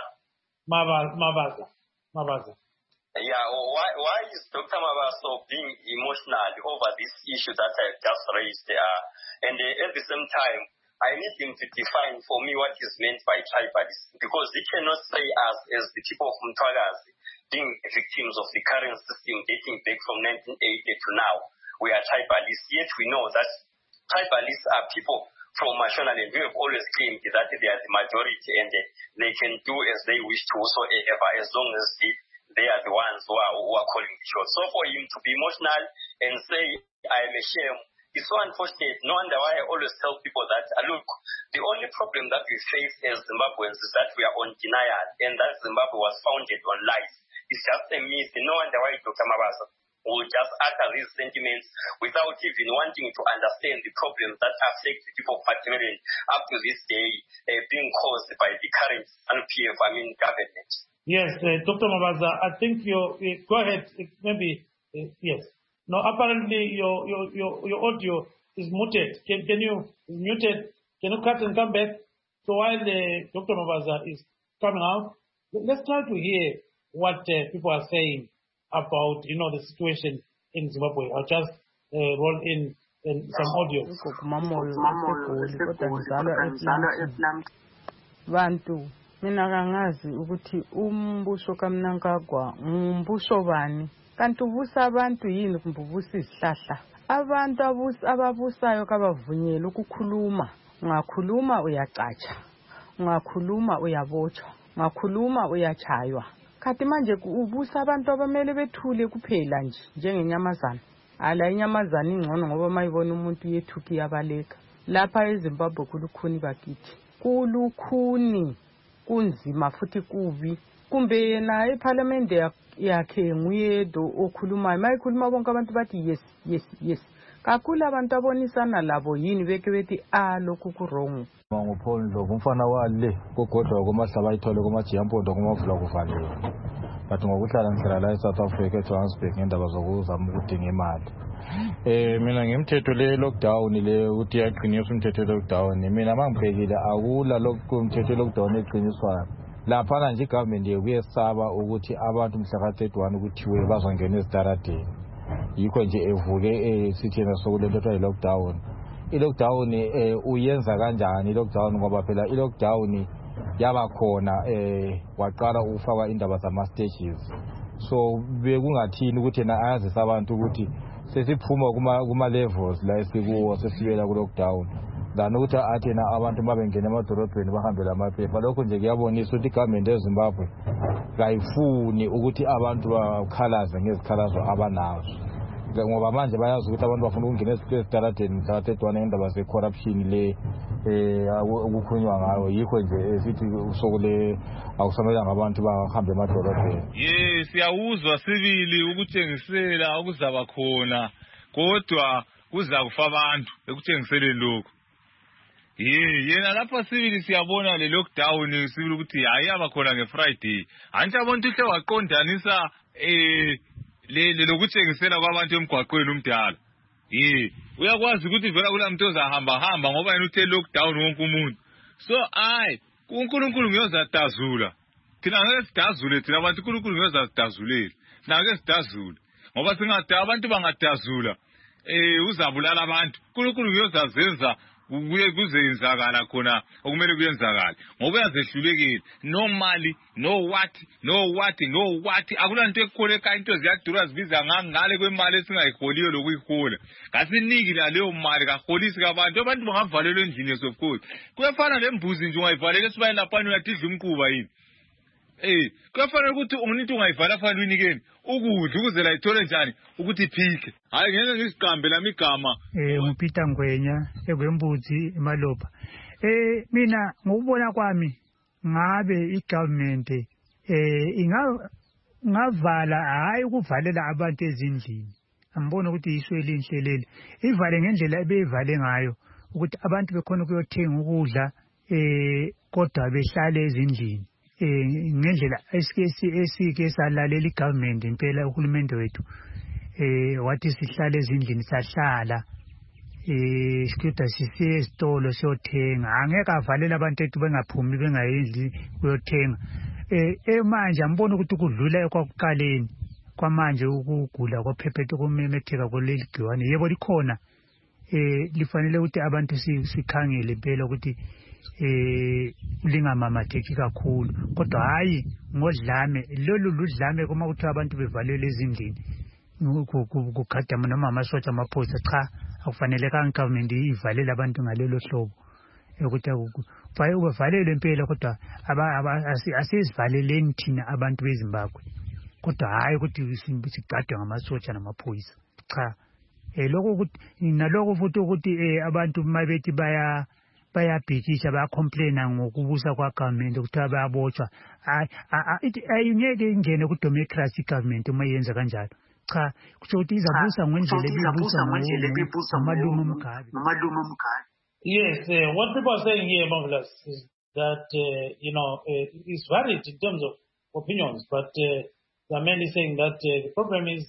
Mavaza. Mavaza. Yeah, why, why is Doctor Mavaza being emotional over this issue that I just raised? Uh, and uh, at the same time, I need him to define for me what is meant by tribalism, because he cannot say us as the people of Mtwakazi being victims of the current system dating back from nineteen eighty to now. We are tribalists, yet we know that tribalists are people from Mashonaland. We have always claimed that they are the majority and they can do as they wish to whatsoever, as long as they, they are the ones who are, who are calling the shots. So for him to be emotional and say, I am ashamed, it's so unfortunate. No wonder why I always tell people that, uh, look, the only problem that we face as Zimbabweans is that we are on denial, and that Zimbabwe was founded on lies. It's just a myth. No wonder why Doctor Mavaza will just utter these sentiments without even wanting to understand the problems that affect the people of Macmillan up to this day, uh, being caused by the current N P F, I mean, government. Yes, uh, Doctor Mavaza, I think you uh, go ahead. Maybe, uh, yes. No, apparently your your your, your audio is muted. Can can you muted? Can you cut and come back? So while the Doctor Mabaza is coming out, let's try to hear what uh, people are saying about you know the situation in Zimbabwe. I'll just uh, roll in, in some audio. Bantu mina kangazi ukuthi umbuso kaMnangagwa umbuso bani kanti ubusa abantu yini kumbe ubusa izihlahla abantu ababusayo kabavunyela ukukhuluma ungakhuluma uyacatsha ungakhuluma uyabotshwa ungakhuluma uyachaywa kanti manje ubusa abantu abamele bethule kuphela nje njengenyamazana ala inyamazana ingcono ngoba mayibona umuntu yethuki yabaleka lapha eZimbabwe kulukhuni bakithi kulukhuni kunzima futhi kubi kumbe yena eParliament yakhe nguyedo okhulumayo mayikhuluma bonke abantu bathi yes yes yes kakhulu abantu abonisana labo yini beke bethi ah lokhu kurong ngophondo Ndlovu umfana wale kogodwa komahlaba ayithole komajiyampondo komavula kuvalele bathi ngokuhlala ngihlala la eSouth Africa eJohannesburg ngendaba zokuzama ukudinga imali eh mina ngemthetho le lockdown le uthi yaqiniswa umthetho lockdown mina mangibhekile akula lokho umthetho lockdown eqiniswayo lapha nje igovernment yekuyesaba ukuthi abantu mhla ka thirty-one ukuthiwe bazongena ezitaradeni yikho nje evuke esithena sokulento ethiwa lockdown i-lockdown eh uyenza kanjani i-lockdown ngoba phela i-lockdown yaba khona eh waqala ukufaka indaba zama stages so bekungathini ukuthi na ayazi abantu ukuthi sesiphuma kuma kuma levels la esikuwo sesibela ku lockdown dana ukuthi athi na abantu mabengena emadorobheni bahambela amaphepha lokho nje kuyabonisa ukuthi igovernment eZimbabwe kayifuni ukuthi abantu bakhalaze ngezikhalazo abanazo ngoba manje bayazi ukuthi abantu bafuna ukungena esitaradeni mhla thirty-one ngendaba ze corruption le eh ukukhulunywa ngayo yikho nje sithi usokule akusamelanga abantu bahambe emadorobheni yes siyawuzwa sibili ukuthengisela okuzaba khona kodwa kuza kufa abantu ekuthengiseleni lokho ye yena lapha sibili siyabona le lockdown sibili ukuthi hayi abakhona ngeFriday anje abantu hle waqondanisa eh le lokuthengisela kwabantu emgwaqweni umdala eh uyakwazi ukuthi vela kulamuntu ozahamba hamba ngoba yena uthe lockdown wonke umuntu so ay uNkulunkulu ngiyozadazula thina ngeke sidazule thina abantu uNkulunkulu ngiyozadazulela nake sidazule ngoba singadala abantu bangadazula eh uzabulala abantu uNkulunkulu ngiyozazenza kuye kuzenzakala khona okumele kuyenzakala ngoba uyazehlulekile no mali no what no what no what akulanto ekholeka into ziyadura zibiza ngangale kwemali esingayiholiyo lokuyihola ngasiniki la leyo mali kaholisi kabantu abantu bangavalelwa endlini of course kuyafana lembuzi nje ungayivalela esibayeni lapha uyadidla umquba yini eh kuyafanele ukuthi umuntu ungayivala fanele uyinikeni ukudla ukuze la ithole njani ukuthi iphike hayi ngeke ngisiqambe lami igama eh uPeter Ngwenya ekwembuzi eMaloba eh mina ngokubona kwami ngabe igovernment eh inga ngavala hayi ukuvalela abantu ezindlini ambona ukuthi iswele inhlelele ivale ngendlela ebeyivale ngayo ukuthi abantu bekhona ukuyothenga ukudla eh kodwa behlale ezindlini eh ngendlela esikesi esike salalela igovernment impela uhulumende wethu eh wathi sihlale ezindlini sahlala eh sikhuda sisiye esitolo siyothenga angeke avalela abantu ethu bengaphumi bengayendli kuyothenga eh manje ambona ukuthi kudlula ekwakuqaleni kwamanje ukugula kwaphephethe kumemetheka koleli gciwane yebo likhona eh lifanele ukuthi abantu sikhangele impela ukuthi eh lingamamatheki kakhulu kodwa hayi ngodlame lolu ludlame kuma kuthi abantu bevalele ezindlini kukhadama noma amasotsha amaphoyisa cha akufanele ka government ivalele abantu ngalelo hlobo ukuthi faye uvalele impela kodwa asisivaleleni thina abantu beZimbabwe kodwa hayi ukuthi sigadwe ngamasotsha namaphoyisa cha eh lokho ukuthi nalokho futhi ukuthi eh abantu mabethi baya bayabhikisha bayacomplaina ngokubusa kwa government ukuthi bayabotshwa ayingeke ingene ku democracy government uma yenza kanjalo cha kusho ukuthi izabusa ngendlela ebibusa ngamalungu omgabi Yes, uh, what people are saying here, Marvelous, is that, uh, you know, uh, it's varied in terms of opinions, but uh, they are mainly saying that uh, the problem is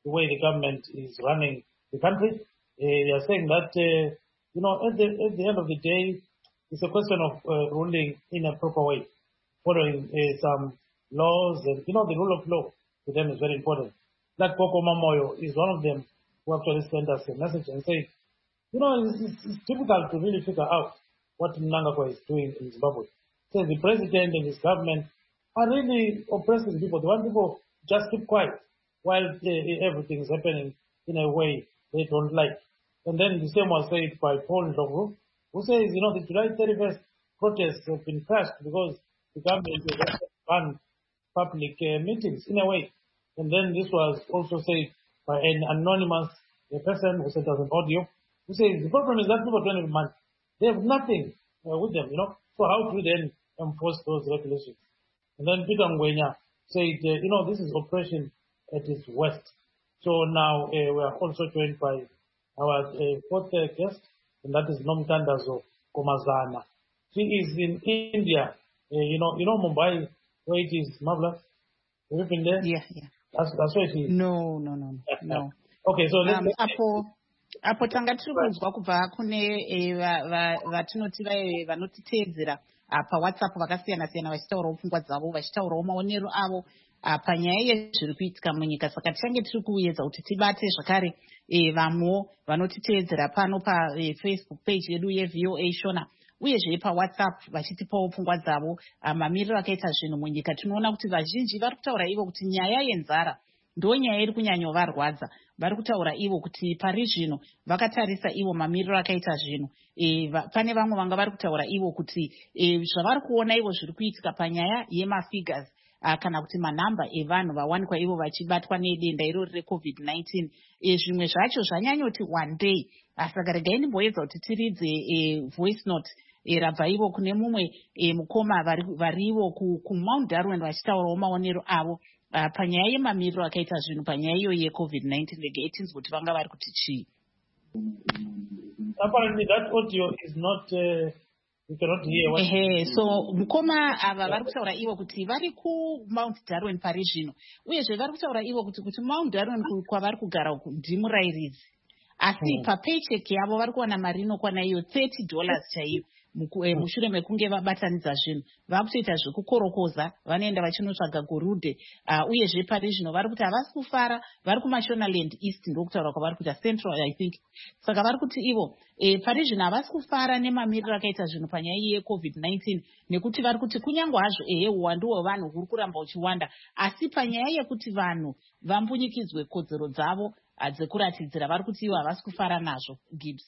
the way the government is running the country. Uh, they are saying that, uh, you know, at the, at the end of the day, it's a question of uh, ruling in a proper way, following uh, some laws. And, you know, the rule of law to them is very important. That Koko Mamoyo is one of them who actually sent us a message and say, you know, it's, it's, it's difficult to really figure out what Mnangagwa is doing in Zimbabwe. So the president and his government are really oppressing people. They want people just keep quiet while uh, everything is happening in a way they don't like. And then the same was said by Paul Ndlovu, who says, you know, the July thirty-first protests have been crushed because the government has banned public uh, meetings in a way. And then this was also said by an anonymous uh, person who sent us an audio, who says the problem is that people don't have money. They have nothing uh, with them, you know. So how do we then enforce those regulations? And then Peter Ngwenya said, uh, you know, this is oppression at its worst. So now uh, we are also joined by our uh, fourth uh, guest, and that is Nomtandazo Komazana. She is in India. Uh, you know, you know Mumbai, where it is, Marvelous? Have you been there? Yeah, yeah. That's, that's where it is. No, no, no, no. Okay, so let's... Um, apo, apo tanga tiri kunzwa kubva kune vatinoti vaye vanotiteedzera pa WhatsApp vakasiyana siyana vachitaurawo pfungwa dzavo vachitaurawo maonero avo panyaya yezviri kuitika munyika. Saka tichange tiri kuedza kuti tibate zvakare vamwewo vanotiteedzera pano paFacebook page yedu yeV O A Shona, uyezve paWhatsApp vachitipawo pfungwa dzavo mamiriro akaita zvinhu munyika. Tinoona kuti vazhinji vari kutaura ivo kuti nyaya yenzara ndo nyaya iri kunyanyovarwadza. Vari kutaura ivo kuti pari zvino vakatarisa ivo mamiriro akaita zvinhu. E, va, pane vamwe vanga vari kutaura ivo kuti e, zvavari kuona ivo zviri kuitika panyaya yemafigures kana kuti manhamba evanhu vawanikwa ivo vachibatwa nedenda irori reCovid nineteen. E, zvimwe zvacho zvanyanyoti one day. Saka regai ndimboedza kuti tiridze e, voice note e, rabva ivo kune mumwe e, mukoma vari ivo kuMount Darwin vachitaurawo maonero avo Uh, panyaya yemamiriro akaita zvinhu panyaya iyo yeCovid nineteen. Regai tinzwe kuti vanga vari kuti chii. Apparently that audio is not uh, you cannot hear what ehe so mukoma ava vari kutaura ivo kuti vari kuMount Darwin pari zvino, uyezve vari kutaura ivo kuti kuti Mount Darwin kwavari kugara ndimurairidzi, asi hmm. papaycheck yavo vari kuwana mari inokwana iyo thirty dollars chaiyo mushure mekunge vabatanidza zvinhu. Vakutoita zvekukorokoza, vanoenda vachinotsvaga gorude. Uh, uyezve pari zvino vari kuti havasi kufara, vari kuMashonaland East ndokutaura kwavari kuita Central I think. Saka vari kuti ivo e, pari zvino havasi kufara nemamiriro akaita zvinhu panyaya yeCovid nineteen, nekuti vari kuti kunyange hazvo ehe uwandu hwevanhu huri kuramba uchiwanda, asi panyaya yekuti vanhu vambunyikidzwe kodzero dzavo dzekuratidzira vari kuti ivo havasi kufara nazvo. Gibbs.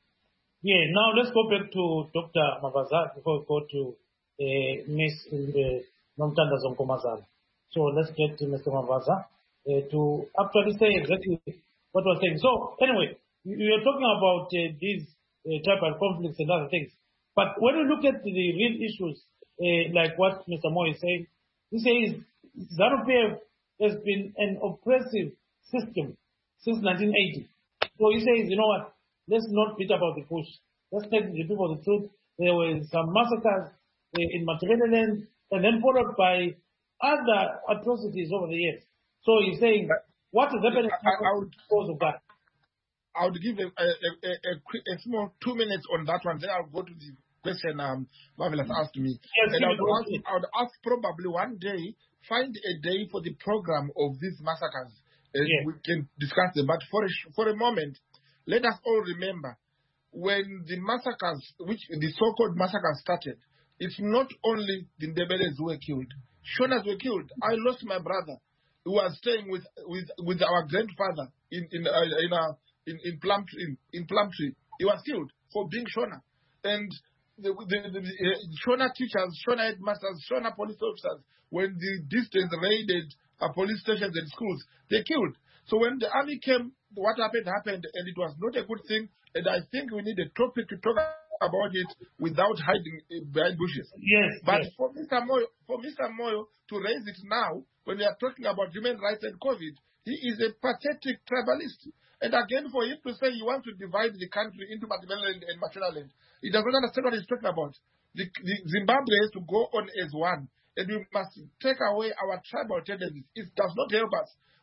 Yeah, now let's go back to Doctor Mavaza before we go to uh, Miss uh, Nomtandazo Komazana. So let's get to Mister Mavaza uh, to actually say exactly what we're saying. So anyway, we are talking about uh, these uh, tribal conflicts and other things. But when you look at the real issues, uh, like what Mister Moyo is saying, he says ZANU-P F has been an oppressive system since nineteen eighty. So he says, you know what? Let's not beat about the bush. Let's tell the people the truth. There were some massacres uh, in Matabeleland, and then followed by other atrocities over the years. So he's saying, what is happening because of that? I would give a, a, a, a, a small two minutes on that one. Then I'll go to the question um, Marvelous asked me. Yes, and I would, ask, I would ask probably one day, find a day for the program of these massacres. And yes. We can discuss them. But for a, for a moment, let us all remember, when the massacres, which the so-called massacres started, it's not only the Ndebeles who were killed. Shonas were killed. I lost my brother who was staying with with, with our grandfather in in uh, in, uh, in in Plumtree. In, in Plumtree, he was killed for being Shona. And the, the, the, the uh, Shona teachers, Shona headmasters, Shona police officers, when the distance raided uh, police stations and schools, they killed. So when the army came, what happened happened, and it was not a good thing. And I think we need a topic to talk about it without hiding behind bushes. Yes. But yes. for Mister Moyo, for Mister Moyo to raise it now, when we are talking about human rights and COVID, he is a pathetic tribalist. And again, for him to say he wants to divide the country into Matabeleland and Mashonaland, he does not understand what he's talking about. The, the Zimbabwe has to go on as one, and we must take away our tribal tendencies. It does not help us.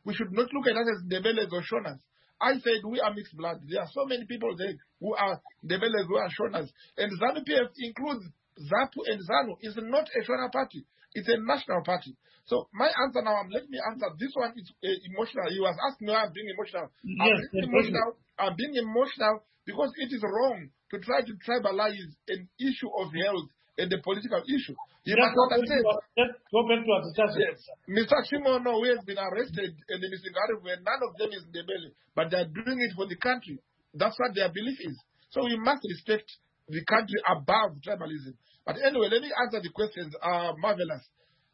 we should not look at us as Ndebeles or Shonas. I said we are mixed blood. There are so many people there who are Ndebeles, who are Shonas. And ZANU-P F includes ZAPU and ZANU. It's not a Shona party. It's a national party. So my answer now, um, let me answer. This one is uh, emotional. You was asking me why I'm being emotional. Yes, I'm being yes, emotional. I'm being emotional because it is wrong to try to tribalize an issue of health and a political issue. You Just must go back to understand. our- just go back to our discussion. Yes. Mister Shimono, who has been arrested, and Mister Ngarivu, none of them is Ndebele, but they are doing it for the country. That's what their belief is. So we must respect the country above tribalism. But anyway, let me answer the questions. Uh, marvelous.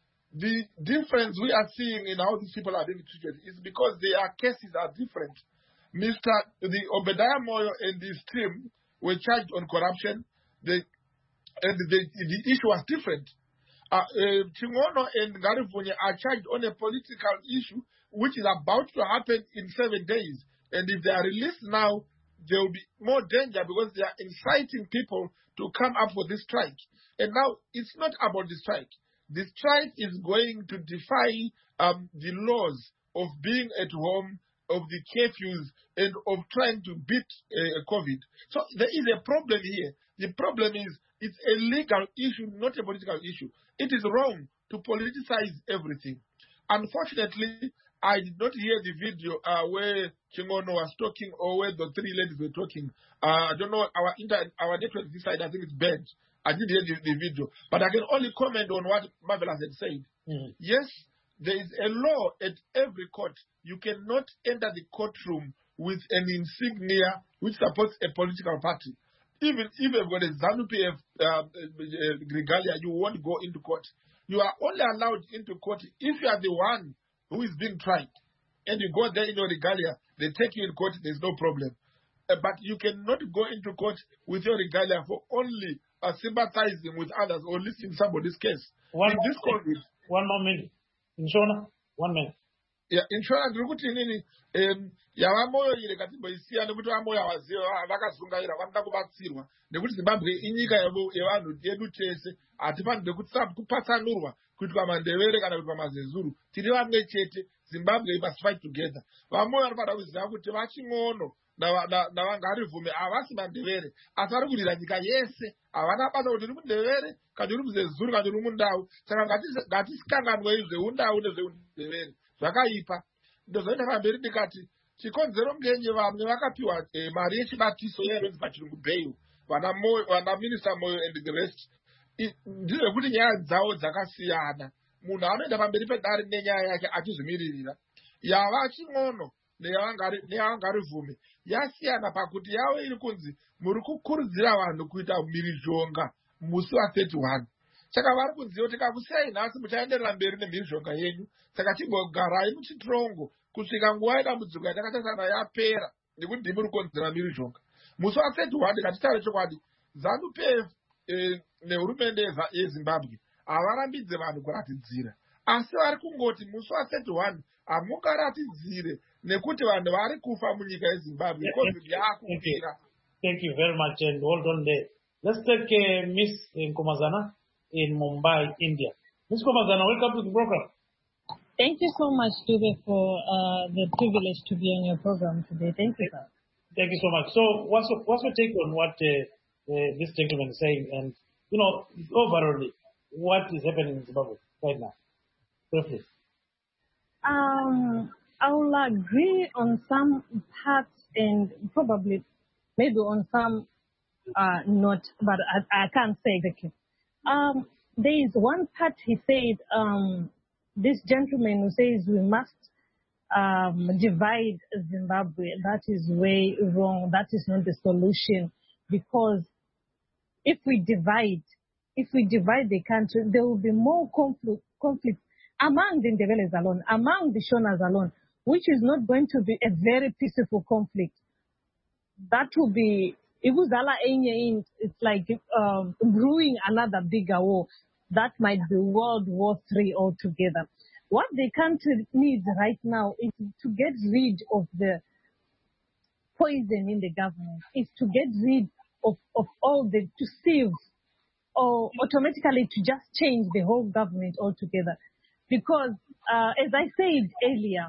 The difference we are seeing in how these people are being treated is because their cases are different. Mister The Obadiah Moyo and his team were charged on corruption. The, and the, the issue was different. Uh, uh, Chingono and Ngarivunya are charged on a political issue which is about to happen in seven days. And if they are released now, there will be more danger because they are inciting people to come up for this strike. And now it's not about the strike. The strike is going to defy um, the laws of being at home, of the curfews, and of trying to beat uh, COVID. So there is a problem here. The problem is it's a legal issue, not a political issue. It is wrong to politicize everything. Unfortunately, I did not hear the video uh, where Chingono was talking or where the three ladies were talking. Uh, I don't know, our inter our network this side, I think it's bad. I did hear the, the video. But I can only comment on what Marvelous had said. Mm. Yes, there is a law at every court. You cannot enter the courtroom with an insignia which supports a political party. Even if you've got a ZANU-P F uh, uh, regalia, you won't go into court. You are only allowed into court if you are the one who is being tried. And you go there in your regalia, they take you in court, there's no problem. Uh, but you cannot go into court with your regalia for only uh, sympathizing with others or listening to somebody's case. One, in this COVID, one more minute. Inshona, one minute. Yeah, insurance rukuti nini um yavamoyo ile kati boisiya nekuti vamoyo avaziva vakazungaira vanoda kubatsirwa nekuti Zimbabwe inyika yevanhu yedu tese hatifanire kupatsanurwa kuti paMandebele kana kuti paMazezuru tiri vamwe chete. Zimbabwe must fight together. Vamoyo vanofanira kuziva kuti vaChingono navangarivume havasi Mandebele asi vari kurira nyika yese. Havana basa kuti uri muNdebele kana uri muZezuru kana uri muNdau. Saka ngatisinganganwei zveundau nezveundebele zvakaipa. Ndozoenda pamberi ndikati chikonzero ngenye vamwe vakapiwa eh, mari yechibatiso yainonzi pachirungu bail, vana Moyo, vana Minister Moyo and the rest. Ndizvekuti nyaya dzavo dzakasiyana. Munhu anoenda pamberi pedare nenyaya yake achizvimiririra. Yava Chingono neyavangarivume yasiyana pakuti yavo iri kunzi muri kukurudzira vanhu kuita mhirizhonga musi wa31. Saka vari kunziva kuti kakusiyai nhasi muchaenderera mberi nemhirizhonga yenyu. Saka chimbogarai muchitirongo kusvika nguva yedambudziko yatakatasana yapera nekuti ndimi muri kukonzera mhirizhonga. Musi wa31 ngatitaure chokwadi, ZANU-P F eh, nehurumende yeZimbabwe havarambidze vanhu kuratidzira, asi vari kungoti musi wa31 hamungaratidzire nekuti vanhu vari kufa munyika yeZimbabwe. COVID yaakupera. Thank you very much and hold on there. Let's take uh, Miss Nkomazana in Mumbai, India. Miss Nkomazana, welcome to the program. Thank you so much, Dube, for uh, the privilege to be on your program today. Thank you, sir. Thank you so much. So what's your, what's your take on what uh, uh, this gentleman is saying and, you know, overall, what is happening in Zimbabwe right now? Briefly. Um, I will agree on some parts and probably maybe on some uh, not, but I, I can't say exactly. Um, there is one part he said, um, this gentleman who says we must um, divide Zimbabwe. That is way wrong. That is not the solution, because if we divide, if we divide the country, there will be more conflict, conflict among the Ndebelés alone, among the Shonas alone, which is not going to be a very peaceful conflict. That will be, it's like um, brewing another bigger war. That might be World War Three altogether. What the country needs right now is to get rid of the poison in the government, is to get rid of, of all the, to sieve or automatically to just change the whole government altogether. Because, uh, as I said earlier,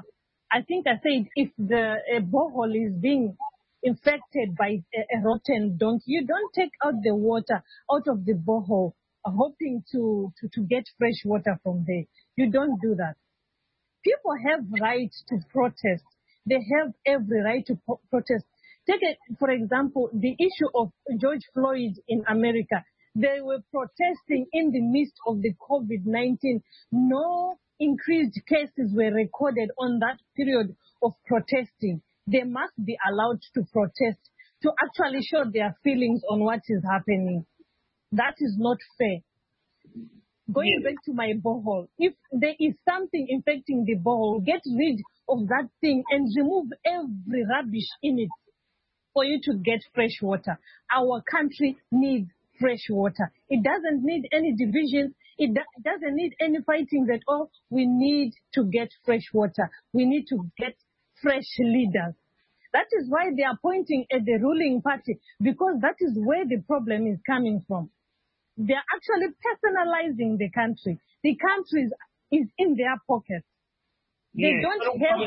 I think I said if the a borehole is being infected by a, a rotten donkey, you don't take out the water out of the borehole hoping to, to, to get fresh water from there. You don't do that. People have right to protest. They have every right to pro- protest. Take, a, for example, the issue of George Floyd in America. They were protesting in the midst of the COVID nineteen. No increased cases were recorded on that period of protesting. They must be allowed to protest, to actually show their feelings on what is happening. That is not fair. Going back to my borehole, if there is something infecting the borehole, get rid of that thing and remove every rubbish in it for you to get fresh water. Our country needs fresh water. It doesn't need any division. It do- doesn't need any fighting at all. We need to get fresh water. We need to get fresh leaders. That is why they are pointing at the ruling party, because that is where the problem is coming from. They are actually personalizing the country. The country is, is in their pockets. They Yeah. don't have...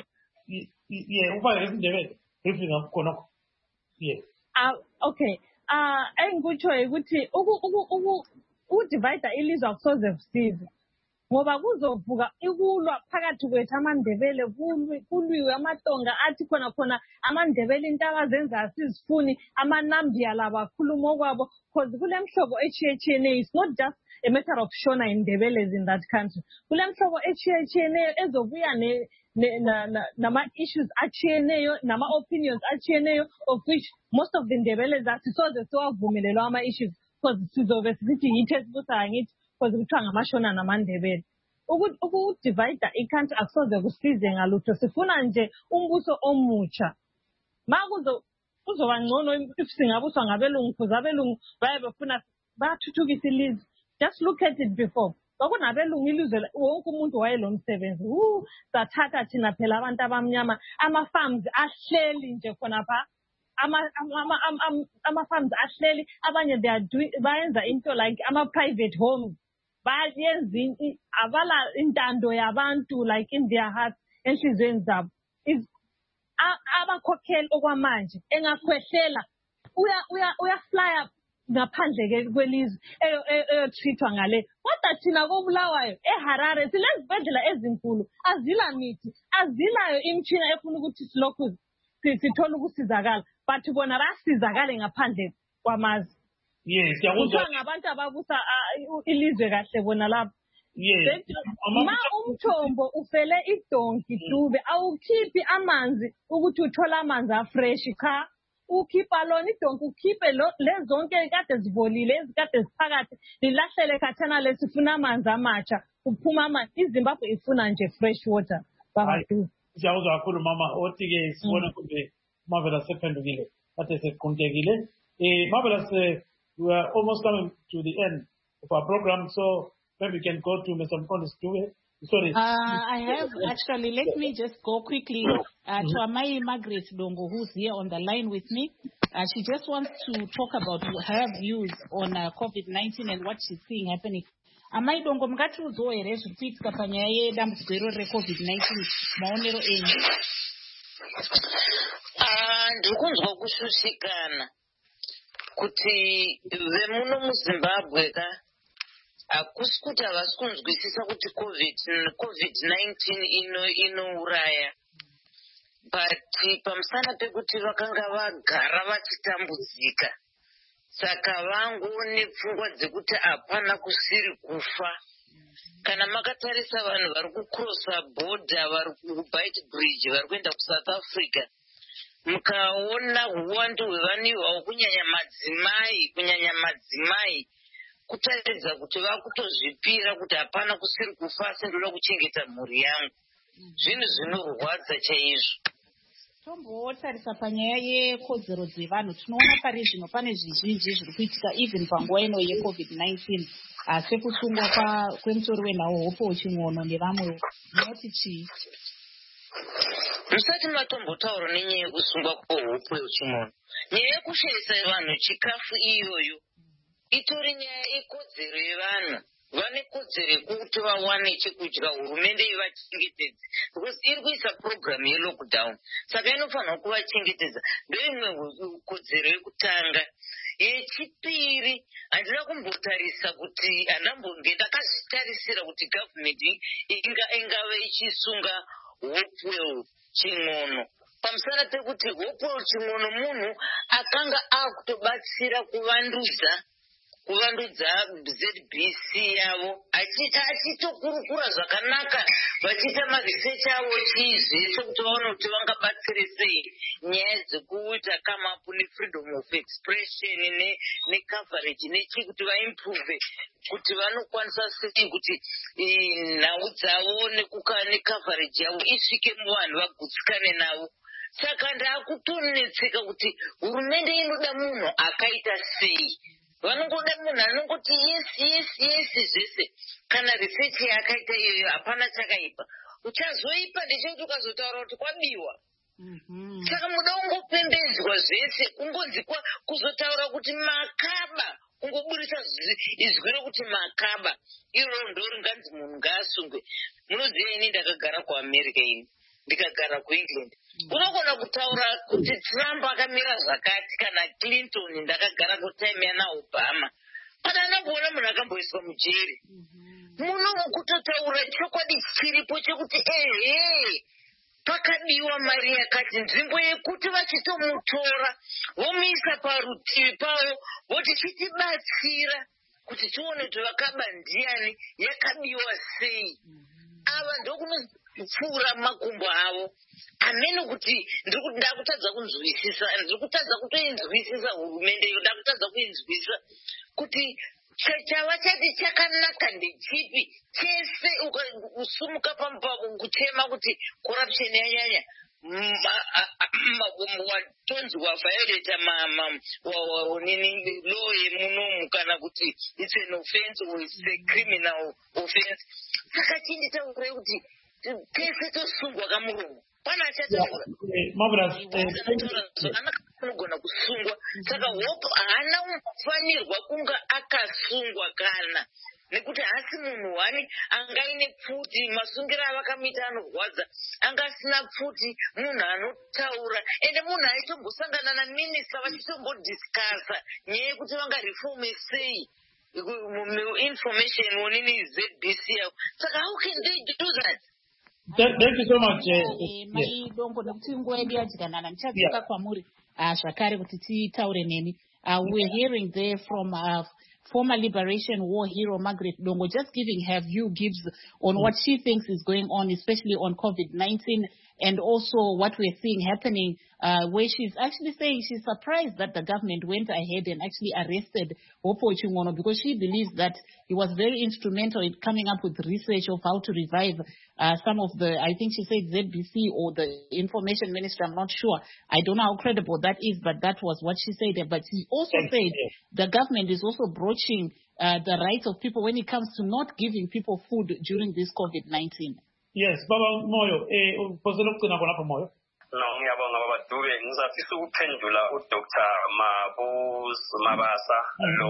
Yeah. Yeah. Uh, okay. Uh, engikutsho ukuthi uku uku uku udivide ilizwe akusoze kusize ngoba kuzovuka ikulwa phakathi kwethu amandebele kulwi kulwiwe amatonga athi khona khona amandebele into abazenza asizifuni amanambia labakhuluma okwabo because kulemhlobo echiyetshiyeneyo. It's not just a matter of Shona and Ndebeles in that country. Kulemhlobo echiyetshiyeneyo ezobuya ne nama-issues achiyeneyo, nama-opinions achiyeneyo, of which most of the Ndebelez asisoze siwavumelelwa ama-issues because sizobe sithi yithi esibusayo ngithi because kuthiwa ngamashona namandebele. Ukudivide i-country akusoze kusize ngalutho. Sifuna nje umbuso omutsha. Ma kuzoba ngcono if singabuswa ngabelungu because abelungu baye befuna bathuthukisa ilizwe. Just look at it before. Kwakunabelungu ilizwe wonke umuntu wayelomsebenzi. Uh, sathatha thina phela abantu abamnyama ama-farms ahleli nje khona pha. Ama-farms ahleli abanye they are doing bayenza into like ama-private homes. Bayenza abala intando yabantu like in their hearts enhlizweni zabo. Is abakhokheli okwamanje engakhwehlela uya uya uyaflya ngaphandle kwelizwe eyotrithwa ngale kodwa thina kobulawayo eHarare silezibhedlela ezinkulu azila mithi azilayo imtshina efuna ukuthi silokhu sithola ukusizakala but bona basizakale ngaphandle kwamazwe. Yes, yakuzwa ngabantu ababusa ilizwe kahle bona lapha. Yes. Ma umthombo ufele idonki dube awukhiphi amanzi ukuthi uthola amanzi afresh cha. Ukhipha lona idonki ukhiphe lezonke kade zibolile ezikade ziphakathi lilahlele khathana lesifuna amanzi amatsha uphuma amanzi. iZimbabwe ifuna nje fresh water babadu. Siyawuzwa kakhulu mama othi ke sibona kumbe Marvelous sephendukile kade seqhuntekile. Eh Marvelous, we are almost coming to the end of our program, so maybe we can go to Mister Mkonde Dube. Sorry. Uh, I have actually, let me just go quickly uh, to Amai Margaret Dongo, who's here on the line with me. Uh, she just wants to talk about her views on uh, COVID nineteen and what she's seeing happening. Amai Dongo, mngati uzoere zvikuitika panyaya yedambudziko re-COVID nineteen maonero enyu. Ah, ndikunzwa kushushikana kuti vemuno muZimbabwe ka akusi kuti havasi kunzwisisa kuti covid nineteen ino inouraya but pamusana pekuti vakanga vagara vachitambudzika saka vangone pfungwa dzekuti hapana kusiri kufa. Kana makatarisa vanhu vari kucrossa border vari kuBite Bridge vari kuenda kuSouth Africa mukaona uwandu hwevanhu ivavo kunyanya madzimai kunyanya madzimai kutaridza kuti vakutozvipira kuti hapana kusiri kufa asi ndoda kuchengeta mhuri yangu. Zvinhu zvinorwadza chaizvo. Tombotarisa panyaya yekodzero dzevanhu tinoona pari zvino pane zvizhinji zviri kuitika even panguva ino yecovid nineteen sekusungwa kwemusori wenhau Hope Chimwono nevamwe munoti chii? Musati matombotaura nenyaya yekusungwa kweHope Chimwono. Nyaya yekushayisa vanhu chikafu iyoyo itori nyaya ikodzero yevanhu. vane kodzero yekuti vawane chekudya, hurumende ivachengetedze, because iri kuisa program yelockdown, saka inofanira kuvachengetedza. Ndoimwe kodzero yekutanga. Yechipiri, handina kumbotarisa kuti handambonge ndakazvitarisira kuti gavhumenti ingave ichisunga Hopewell Ching'ono. Pamusana pekuti Hopewell Ching'ono munhu akanga akutobatsira kuvandudza kuvandudza Z B C yavo, achitokurukura zvakanaka, vachiita maresearch avo chizvese kuti vaone kuti vangabatsire sei nyaya dzekuita come up nefreedom of expression necoverage nechi kuti vaimprove kuti vanokwanisa sei kuti nhau dzavo necoverage yavo isvike muvanhu vagutsikane navo. Saka ndaakutonetseka kuti hurumende inoda munhu akaita sei. Vanongoda munhu anongoti yes yes yes zvese. Kana research yakaita iyoyo hapana chakaipa. Uchazoipa ndechekuti ukazotaura kuti kwabiwa. Saka muda ungopembedzwa zvese, ungonzi kuzotaura kuti makaba, ungoburisa izwi rokuti makaba. Iro ndoringanzi munhu ngaasungwe. Munoziva ini ndakagara kuAmerica ini, ndikagara kuEngland. Unogona kutaura kuti Trump akamira zvakati kana Clinton ndakagara kutime yana Obama. Padana kuona munhu akamboiswa mujeri. Muno kutotaura chokwadi chiripo chekuti ehe pakabiwa mari yakati, nzvimbo yekuti vachitomutora vomuisa parutivi pavo voti chitibatsira kuti tione kuti vakaba ndiani yakabiwa sei. Ava ndokunopfuura makumbo avo. Ameno kuti ndakutadza kunzwisisa, ndikutadza kutoinzwisisa hurumende iyo, ndakutadza kuinzwisisa kuti chava chati chakanaka ndechipi chese usumuka pamupavo kuchema kuti corruption yanyanya, watonzi waviolata nini law yemunomu kana kuti it's an offense or it's a criminal offense. Saka chinditaure kuti tese tosungwa kamuromo. Pana achataura anogona kusungwa. Saka Hope haana kufanirwa kunga akasungwa kana nekuti hasi munhu wani angaine pfuti, masungira avakamuita anorwadza, anga asina pfuti, munhu anotaura, ende munhu aitombosangana naminista vachitombodiscasa nyaya yekuti vangareforme sei information wonini Z B C yavo. Saka how can they do that? Thank you so much. Mai dongo nekuti nguva yedu yadzikanana ndichadzoka kwamuri zvakare kuti titaure nemi. We're hearing there from uh, former Liberation War hero Margaret Dongo, just giving her view gives on what she thinks is going on, especially on COVID nineteen, and also what we're seeing happening, uh, where she's actually saying she's surprised that the government went ahead and actually arrested Hopewell Ching'ono because she believes that he was very instrumental in coming up with research of how to revive uh, some of the, I think she said Z B C or the information minister, I'm not sure. I don't know how credible that is, but that was what she said. But she also said the government is also broaching uh, the rights of people when it comes to not giving people food during this COVID nineteen. Yes, Baba Moyo, eh, upozelo kuna kuna Moyo. No, ngiyabonga baba Dube, ngizafisa ukuphendula uDoctor Mabus Mabasa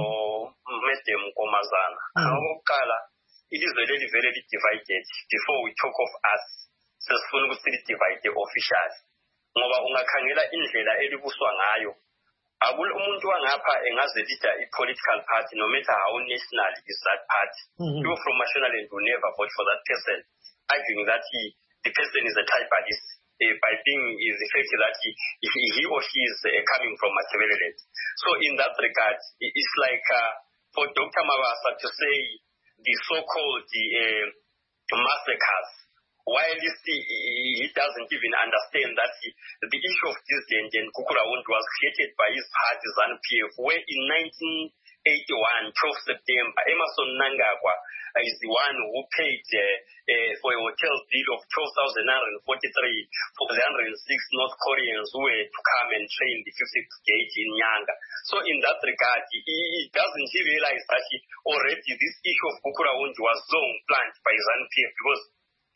lo Madam Komazana. Okokuqala, ilizwe leli vele li divided. Before we talk of us, sesifuna ukuthi li divide officially. Ngoba ungakhangela indlela elibuswa ngayo. Akula umuntu wangapha engaze leader i-political party, no matter how national is that party. Mm-hmm. You from Nationalist will never vote for that person, arguing that he, the person is a tribalist, uh, by being is the fact that he, he, he or she is uh, coming from Machiavelli. So in that regard, it's like uh, for Doctor Mabasa to say the so-called uh, massacres, while he, he doesn't even understand that he, the issue of dissident and Kukuraund was created by his party ZANU P F, where in nineteen eighty-one, twelfth September, Emerson Mnangagwa is the one who paid uh, uh, for a hotel bill of twelve thousand nine hundred forty-three for the one hundred six North Koreans who were to come and train the fiftieth Brigade in Nyanga. So in that regard, he, he doesn't he realize that he already this issue of Kukuraund was long planned by ZANU P F, because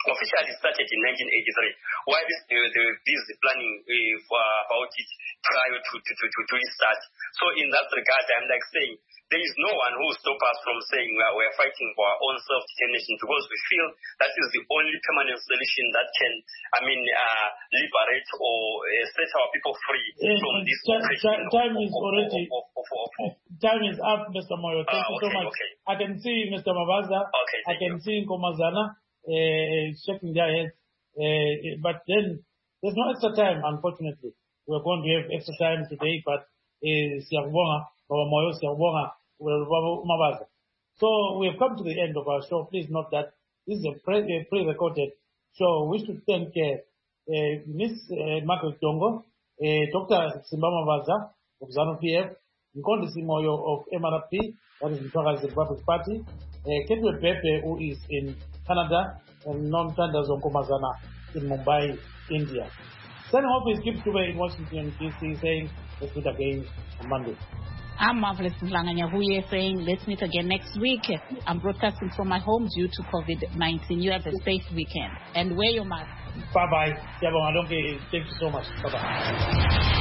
officially started in nineteen eighty-three. While they were busy planning uh, for, about it prior to, to, to, to its start. So in that regard, I'm like saying, there is no one who will stop us from saying we are, we are fighting for our own self-determination, because we feel that is the only permanent solution that can, I mean, uh, liberate or uh, set our people free uh, from this uh, oppression. Time of, is of, already. Of, of, of, of, of. Time is up, Mister Moyo. Thank ah, you okay, so much. Okay. I can see Mister Mabaza. Okay, I can you. see Nkomazana uh, shaking their heads. Uh, but then there's no extra time, unfortunately. We're going to have extra time today, but Siyabonga, Baba Moyo, Siyabonga, Mabaza. So we have come to the end of our show. Please note that this is a pre- a pre-recorded show. We should thank uh, uh, Miss Uh, Margaret Dongo, uh, Doctor Simba Mabaza of ZANU P F, Nkondi Simoyo of M R P, that is Mtwakazi Republic Party, uh, Ketwe Pepe, who is in Canada, and Nom Tanda Zonkomazana in Mumbai, India. Signing off is Gift Kuba in Washington, D C, saying let's meet again on Monday. I'm Marvelous Mlanganyahuye saying let's meet again next week. I'm broadcasting from my home due to COVID nineteen. You have a safe weekend and wear your mask. Bye-bye. Thank you so much. Bye-bye.